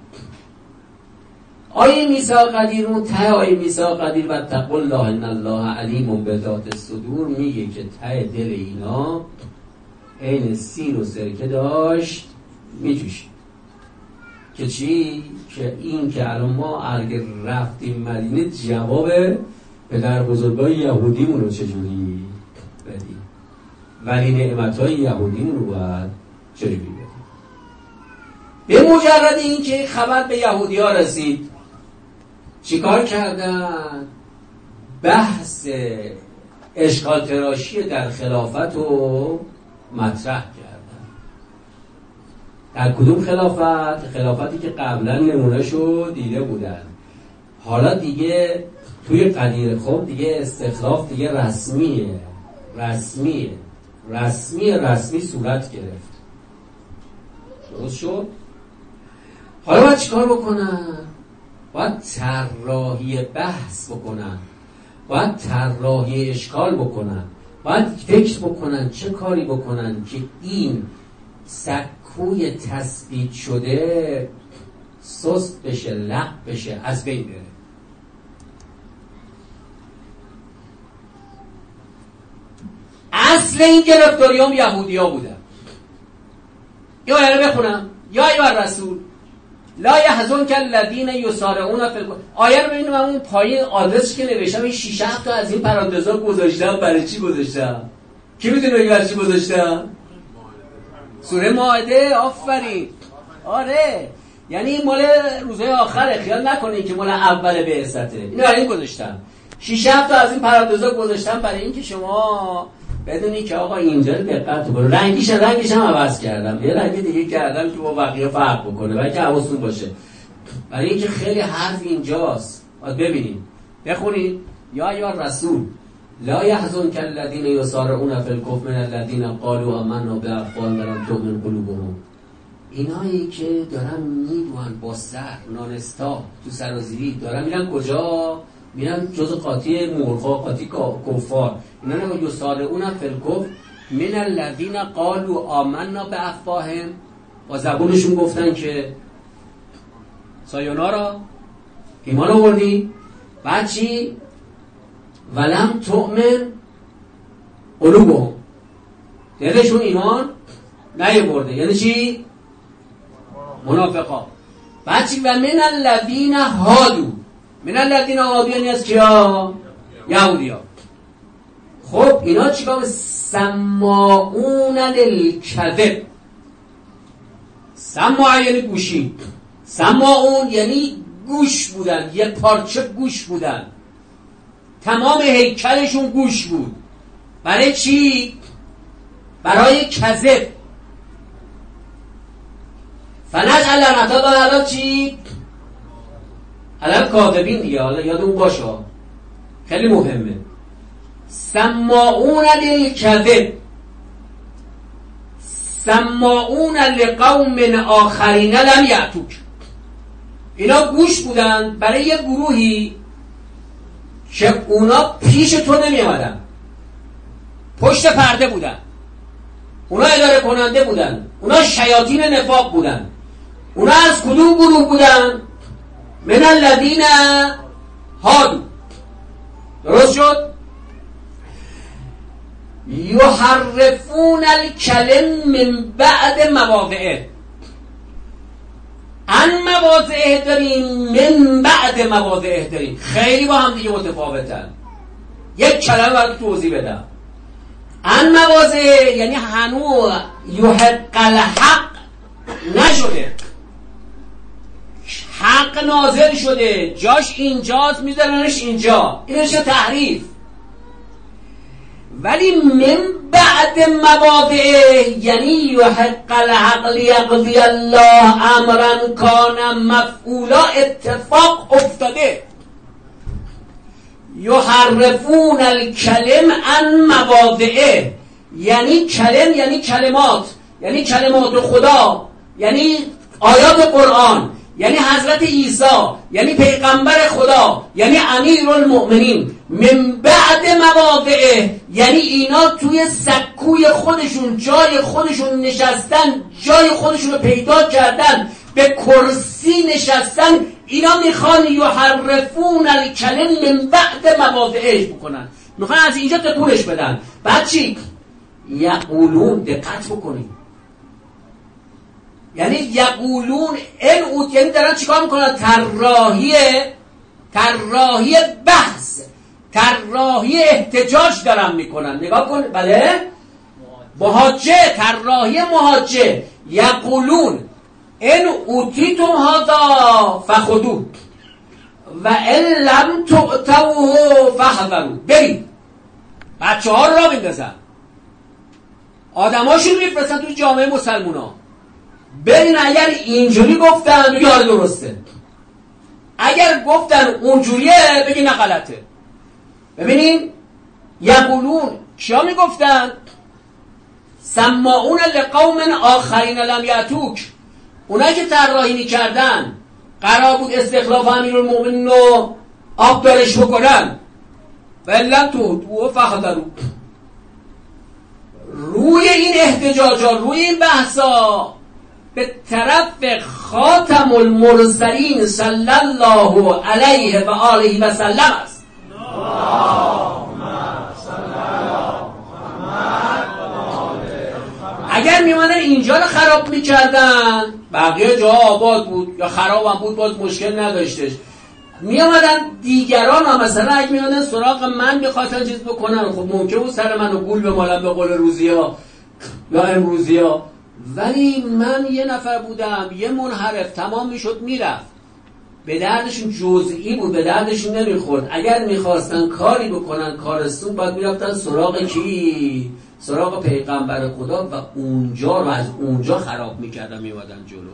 آیه میثاق قدیر، اون ته آیه میثاق قدیر و اتقوا الله ان الله علیم بذات الصدور میگه که ته دل اینا عین سیر و سرکه داشت میجوشید. که چی؟ که این که الان ما اگه رفتیم مدینه جواب پدر بزرگای یهودیمون رو چجوری بدیم، ولی نعمتهای یهودیمون رو باید چجوری بدیم. به مجرد این که خبر به یهودی ها رسید چیکار کردن؟ بحث اشکال تراشی در خلافت رو مطرح کردن. در کدوم خلافت؟ خلافتی که قبلا نمونهشو دیده بودن، حالا دیگه توی قدیر خب دیگه استخلاف دیگه رسمیه رسمیه رسمی رسمی صورت گرفت. درست شد؟ حالا باید چیکار بکنن؟ باید طراحی بحث بکنن، باید طراحی اشکال بکنن، باید فکر بکنن چه کاری بکنن که این سکوی تثبیت شده سست بشه، لق بشه، از بین بره. اصل این گرفتاری هم یهودی ها بودن. یا آیه رو بخونم، یا ایوه رسول لا یحزنک الذین یسارعون فی الکفر. آیه رو ببینیم، اون پایین آدرس که نوشتم این شیشه هفته از این پرانتزا گذاشتم. برای چی گذاشتم؟ کی میدونه برای چی گذاشتم؟ سوره مائده. آفرین. آره، یعنی این مال روزهای آخره، خیال نکنین که مال اول بعثته. اینو برای این گذاشتم. شیشه هفته از این پرانتزا گذاشتم برای اینکه شما بدونی که آقا اینجا دقت کنید. رنگیش رنگیش هم عوض کردم، یه رنگ دیگه کردم که با بقیه فرق بکنه، برای که حواستون باشه، برای اینکه خیلی حرف اینجاست. باید ببینید، بخونید. یا ایها رسول لا یحزنک الذین یسارعون فی الکفر من الذین قالوا آمنا بافواههم ولم تؤمن قلوبهم. اینایی که دارن میدونن با سر نانستا تو سرازیری دارن میرن کجا؟ میرن جز قاطی مرغا، قاطی کفار. اینا رو یسارعون فی الکفر من الذین قالوا آمنا بافواههم، با زبونشون گفتن که سایونارا ایمان آوردی. بعد چی؟ ولم تؤمن قلوبهم، دلشون ایمان نیاورده. یعنی چی؟ منافقا. بعد چی؟ و من الذین هادو. من الذین هادو یعنی از کیا؟ یهودی ها. خب اینا چیکار؟ سماعون للکذب. سماع یعنی گوشی، سماعون یعنی گوش بودن، یه پارچه گوش بودن، تمام هیکلشون گوش بود. برای چی؟ برای کذب. فنجعل لعنت الله علی چی؟ علی کاذبین دیگه. حالا یاد اون باشه، خیلی مهمه. سماعون للکذب، سماعون لقوم آخرین لم یأتوک. اینا گوش بودن برای یه گروهی که اونا پیش تو نمی آمدن، پشت پرده بودن، اونا اداره کننده بودن، اونا شیاطین نفاق بودن، اونا از کدوم گروه بودن؟ من الذین هادو. درست شد؟ یحرفون الکلم من بعد مواضعه. ان مواضعه داریم، من بعد مواضعه داریم، خیلی با هم دیگه متفاوتن. یک کلمه باید توضیح بدم. ان مواضعه یعنی هنوز یحق الحق نشده، حق نازل شده، جاش اینجاست میذارنش اینجا، اینش تحریف. ولی من بعد مواضعه یعنی یحق الحق لیقضی الله امرا کان مفعولا، اتفاق افتاده. یحرفون الکلم عن مواضعه یعنی کلم یعنی کلمات، یعنی کلمات خدا، یعنی آیات قرآن، یعنی حضرت عیسی، یعنی پیغمبر خدا، یعنی امیرالمؤمنین. من بعد مواضعه یعنی اینا توی سکوی خودشون، جای خودشون نشستن، جای خودشون رو پیدا کردن، به کرسی نشستن. اینا میخوان یحرفون الکلم من بعد مواضعه بکنن، میخوان از اینجا تکونش بدن. بعد چی؟ یقولون، دقت بکنید، یعنی یقولون این اوت، یعنی دارن چیکار میکنن؟ طراحی طراحی بحث، طراحی احتجاج دارن میکنن. نگاه کن، بله، محاجه، طراحی محاجه. یقولون ان اوتیتم هذا فخذوه و ان لم تؤتوه فاحذروا. برید بچه ها رو را بندازن، آدماشون میفرستن تو جامعه مسلمونا، برین اگر اینجوری گفتن بگی آره درسته، اگر گفتن اونجوریه بگی نه غلطه. ببینین یقولون کیا میگفتن؟ سماعون لقوم آخرین لم یاتوک، اونایی که طراحی میکردن قرار بود استخلاف امیرالمومنین رو آبدارش بکنن، ولن تو تو فخدرو. روی این احتجاجات، روی این بحثا به طرف خاتم المرسلین صلی الله علیه و آله و سلم است. اگر میمانن اینجا رو خراب میکردن، بقیه جا آباد بود یا خراب هم بود باز مشکل نداشتش. میامدن دیگران هم مثلا اگه میامدن سراغ من میخواستن چیز بکنن، خب ممکن بود سر منو گول بمالن به قول روزی ها یا امروزی ها، ولی من یه نفر بودم، یه منحرف تمام میشد میرفت. به دردشون جزئی بود، به دردشون نمیخورد. اگر میخواستن کاری بکنن کارستون، باید میرفتن سراغ کی؟ سراغ پیغمبر خدا و اونجا رو از اونجا خراب میکردن، میمادن جلو.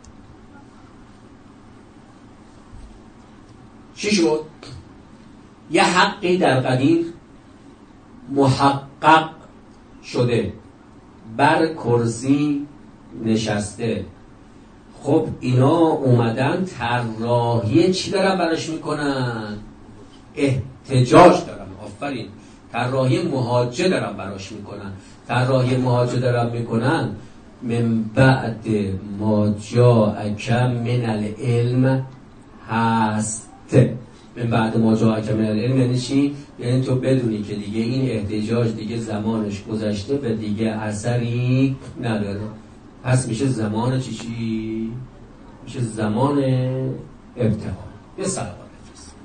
چی شد؟ یه حقی در قدیر محقق شده، بر کرسی نشسته. خب اینا اومدن طراحی چی دارن براش میکنن؟ احتجاج دارن. آفرین، طراحی محاجه دارن براش میکنن. طراحی محاجه دارن میکنن من بعد ما جاءک من العلم هست. من بعد ما جاءک من العلم یعنی چی؟ یعنی تو بدونی که دیگه این احتجاج دیگه زمانش گذشته و دیگه اثری نداره. پس میشه زمان چی چی؟ میشه زمان ابتهال. یه سلام بفرست.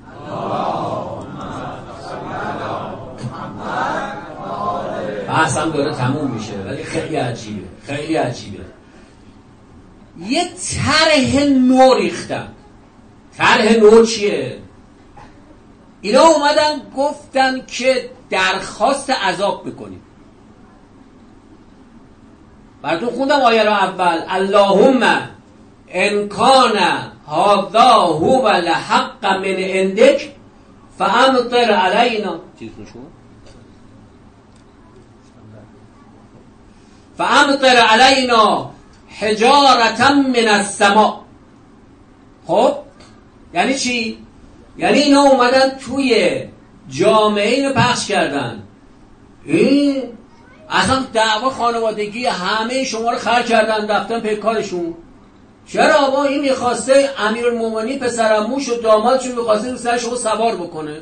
بحث هم داره تموم میشه ولی خیلی عجیبه، خیلی عجیبه. یه طرح نو ریختن. طرح نو چیه؟ اینا اومدن گفتن که درخواست عذاب بکنیم. براتون خوندم آیه رو اول، اللهم ان کان هذا هو الحق من عندک فامطر علینا چیز نشون فامطر علینا حجارة من السماء. خب یعنی چی؟ یعنی اینا اومدن توی جامعه اینو پخش کردن. این اصلا دعوا خانوادگی همه شما رو خر کردن، رفتن پی کارشون. چرا با این میخواسته امیرالمومنین پسرعموش و دامادشون میخواسته رو سر شما سوار بکنه؟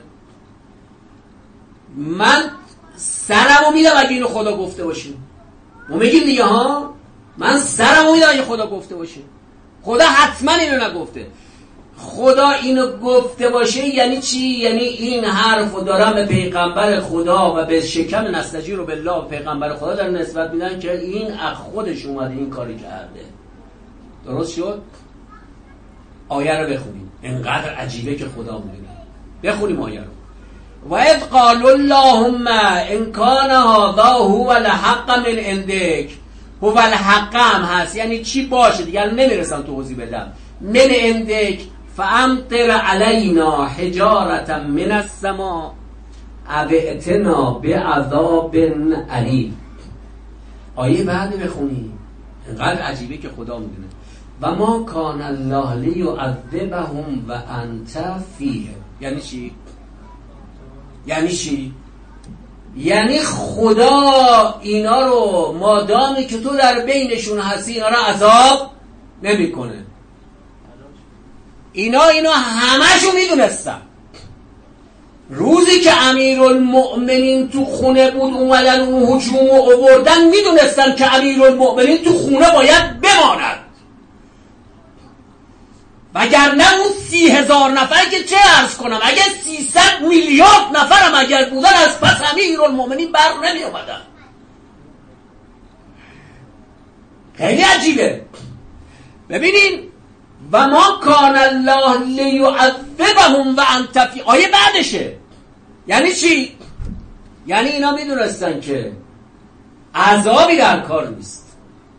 من سرمو میدم اگه اینو خدا گفته باشه. ما میگیم دیگه ها، من سرمو میدم اگه خدا گفته باشه. خدا حتما اینو نگفته. خدا اینو گفته باشه یعنی چی؟ یعنی این حرفو دارم به پیغمبر خدا و به شکم نستجیر بالله پیغمبر خدا در نسبت میدن که این از خودش اومده این کاری کرده. درست شد؟ آیه رو بخونیم، انقدر عجیبه که خدا میدونه. بخونیم آیه رو. و اذ قالوا اللهم ان کان هذا هو الحق من عندك. هو الحق هم هست یعنی چی باشه دیگه نمیرسم توضیح بدم. من عندك فامطر علينا حجارة من السماء او ائتنا بعذاب الیم. آیه بعد بخونیم، انقدر عجیبه که خدا میدونه. و ما کان الله لیعذبهم و انت فیهم. یعنی چی؟ یعنی چی؟ یعنی خدا اینا رو مادامی که تو در بینشون هستی اینا رو عذاب نمی کنه. اینا اینا همشو میدونستن. روزی که امیرالمؤمنین تو خونه بود اومدن اون هجوم رو آوردن، میدونستن که امیرالمؤمنین تو خونه باید بماند، وگرنه اون سی هزار نفر که چه عرض کنم، اگه سیصد میلیارد نفرم اگر بودن از پس امیرالمؤمنین بر نمی اومدن. خیلی عجیبه. ببینین و ما کان الله لیعذبهم و انت فی. آیه بعدشه. یعنی چی؟ یعنی اینا میدونستن که عذابی در کار نیست.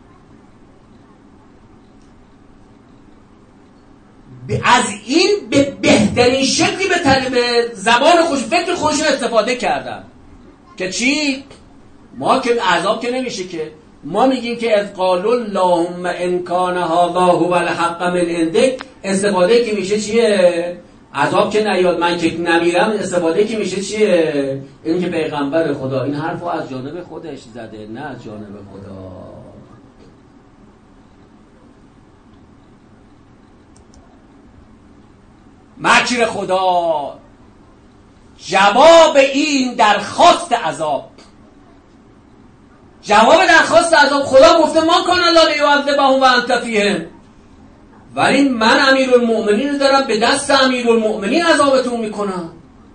از این به بهترین شکلی به, به زبان خوش فکر خودشون استفاده کردن که چی؟ ما که عذاب که نمیشه که ما میگیم که اذ قالوا اللهم ان کان هذا هو الحق من عندك. استفاده که میشه چیه؟ عذاب که نیاد من که نمیرم. استفاده که میشه چیه؟ این که پیغمبر خدا این حرفو از جانب خودش زده نه از جانب خدا. مکر خدا جواب این درخواست عذاب، جواب درخواست عذاب. خدا گفته ما کان الله لیعذبهم و انت فیهم، ولی من امیرالمؤمنین رو دارم به دست امیرالمؤمنین عذابتون میکنم.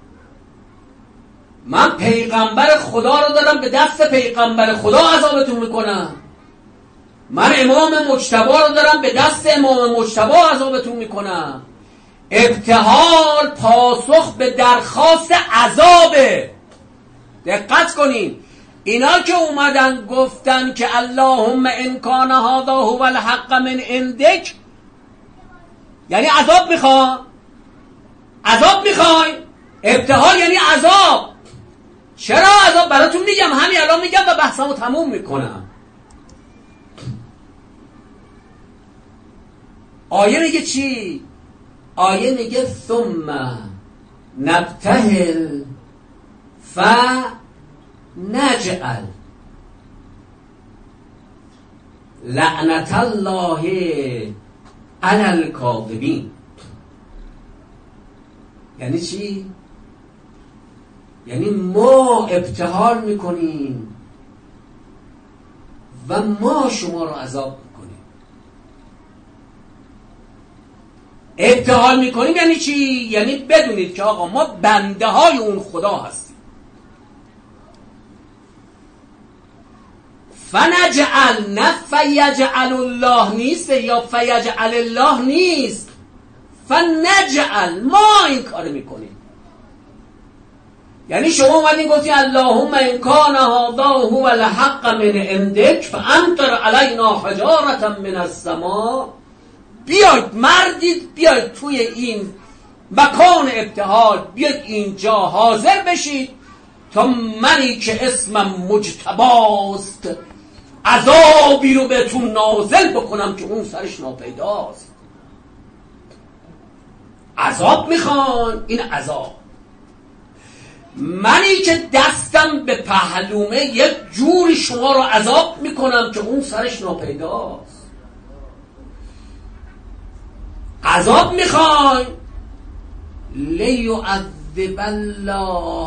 من پیغمبر خدا رو دارم به دست پیغمبر خدا عذابتون میکنم. من امام مجتبی رو دارم به دست امام مجتبی عذابتون میکنم. ابتهال پاسخ به درخواست عذابه. دقت کنین، اینا که اومدن گفتن که اللهم ان کان هذا هو الحق من عندك، یعنی عذاب میخوان، عذاب میخوای. ابتهال یعنی عذاب. چرا عذاب؟ براتون میگم، همین الان میگم و بحثمو تموم میکنم. آیه میگه چی؟ آیه میگه ثم نبتهل فنجعل لعنت الله علی الکاذبین. یعنی چی؟ یعنی ما ابتهال میکنیم و ما شما رو عذاب میکنیم. ابتهال میکنیم یعنی چی؟ یعنی بدونید که آقا ما بنده های اون خدا هستیم. فنجعل، نه فیجعل الله نیست یا فیجعل الله نیست، فنجعل، ما این کار میکنیم. یعنی شما اومدین گفتی اللهم ان کان هذا هو الحق من عندك فامطر علینا حجارة من السماء. بیاید مردید، بیاید توی این مکان ابتهال، بیاید اینجا حاضر بشید تا منی که اسمم مجتباست عذابی رو بهتون نازل بکنم که اون سرش ناپیداست. عذاب میخوان، این عذاب. منی که دستم به پهلومه یک جوری شما رو عذاب میکنم که اون سرش ناپیداست. عذاب میخواین لیعذب الله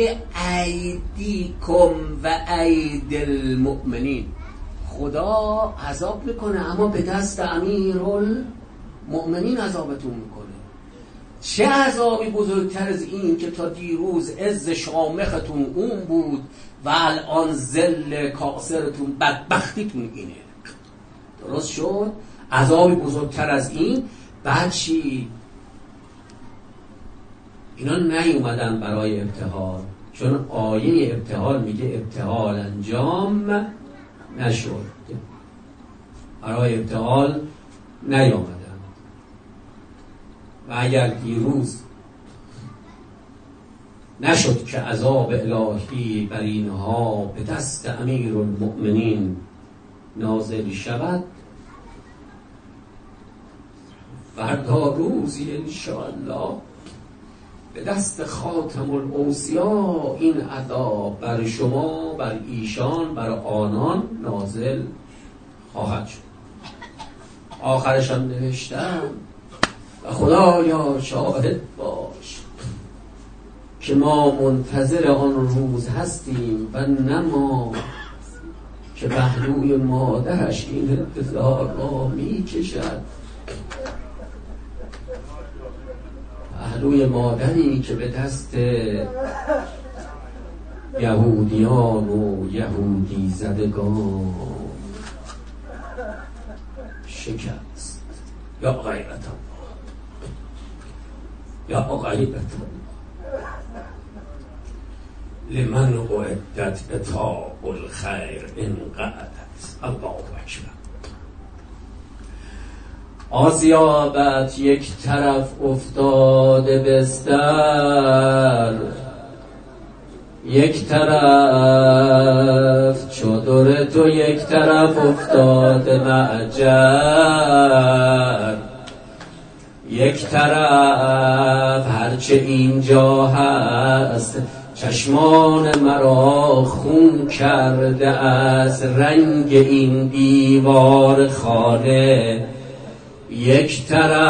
بایدیکم و اید المؤمنین. خدا عذاب میکنه اما به دست امیرالمؤمنین عذابتون میکنه. چه عذابی بزرگتر از این که تا دیروز عز شامختون اون بود و الان ذل کاسرتون بدبختیتون اینه. درست شد؟ عذابی بزرگتر از این. بعد چی؟ اینا نیومدن برای ابتهال، چون آیه ابتهال میگه ابتهال انجام نشد، برای ابتهال نیومدن. و اگر دیروز نشد که عذاب الهی بر اینها به دست امیرالمؤمنین نازل شود، فردا روزی انشاءالله به دست خاتم الاوصیا این عذاب بر شما، بر ایشان، بر آنان نازل خواهد شد. آخرش هم نوشتم و خدایا شاهد باش که ما منتظر آن روز هستیم و نه ما که پهلوی مادرش این انتظار را می کشد. پهلوی مادری که به دست یهودیان و یهودی زدگان شکست. یا غیرت الله، یا غیرت الله لمن اعدت اتاق الخیر انقعدت. الله اکبر. آسیابت یک طرف افتاده بستر، یک طرف چادر تو، یک طرف افتاده معجر، یک طرف هرچه اینجا هست چشمان مرا خون کرده از رنگ این دیوار خانه، یک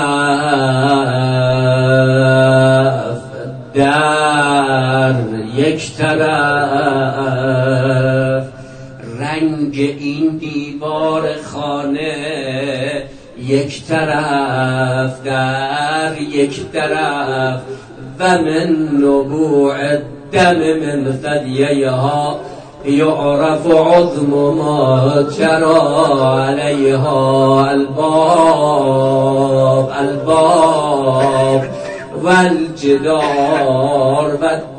طرف در، یک طرف رنگ این دیوار خانه، یک طرف در، یک طرف و من نبوع دم من ثدیها یعرف عظم ما جرى علیها الباب الباب والجدار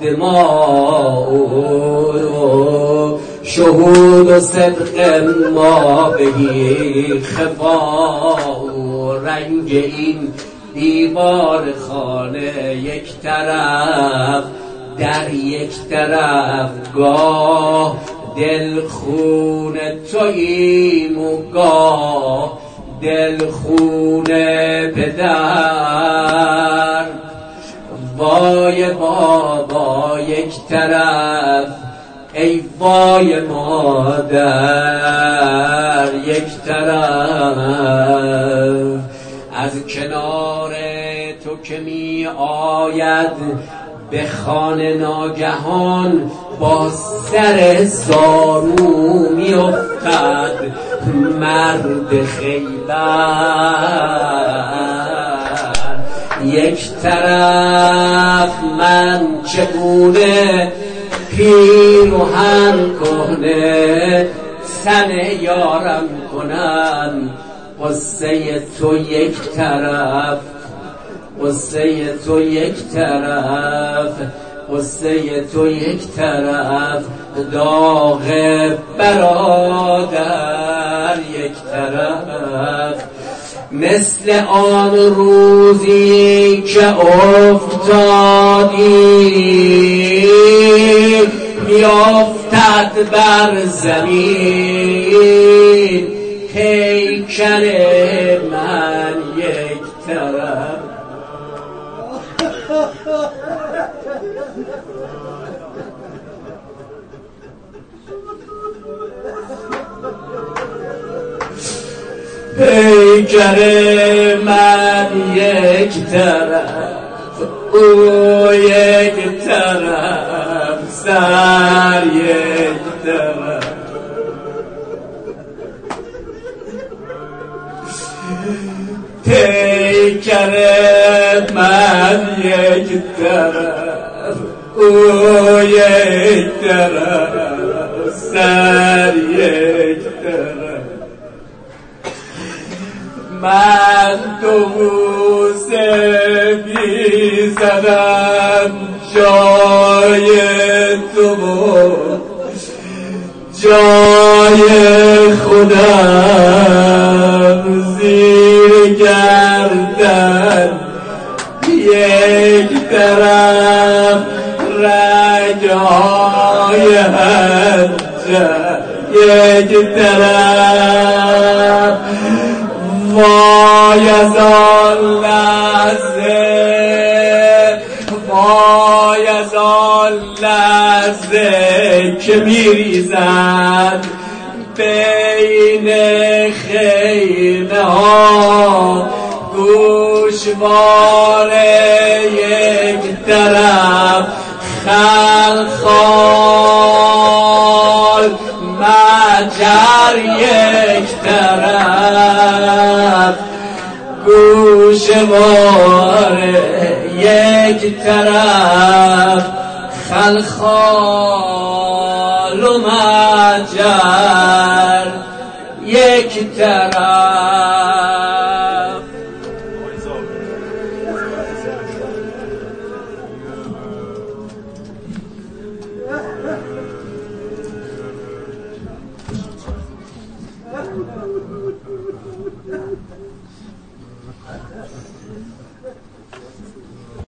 والدماء شهود صدق ما بهی خفا. رنگ این دیوار خانه، یک طرف در، یک طرف گاه دل خون توییم و گاه دل خون پدر. وای بابا یک طرف، ای وای مادر یک طرف. از کنار تو که می آید به خانه ناگهان با سر زارو می افتد مرد خیبر. یک طرف من چگونه پیروهن کنه سن یارم کنم، قصه تو یک طرف، قصه تو یک طرف، قصه تو یک طرف، داغ برادر یک طرف. مثل آن روزی که افتادی میافتد بر زمین پیکر من یک طرف. پیکر پیکر من یک طرف، او یک طرف، سر یک طرف. پیکر من یک طرف، او یک طرف، سر یک طرف. من دو بوسه بی زدم جای تو بود، جای خودم زیر گردن یک طرف، رگهای هنجر یک طرف. وای از آن لحظه، وای از آن لحظه که میریزد بین خیمه ها گوشوار یک طرف، خلخال مجر یک طرف، گوشوار یک طرف، خلخال و مجر یک طرف.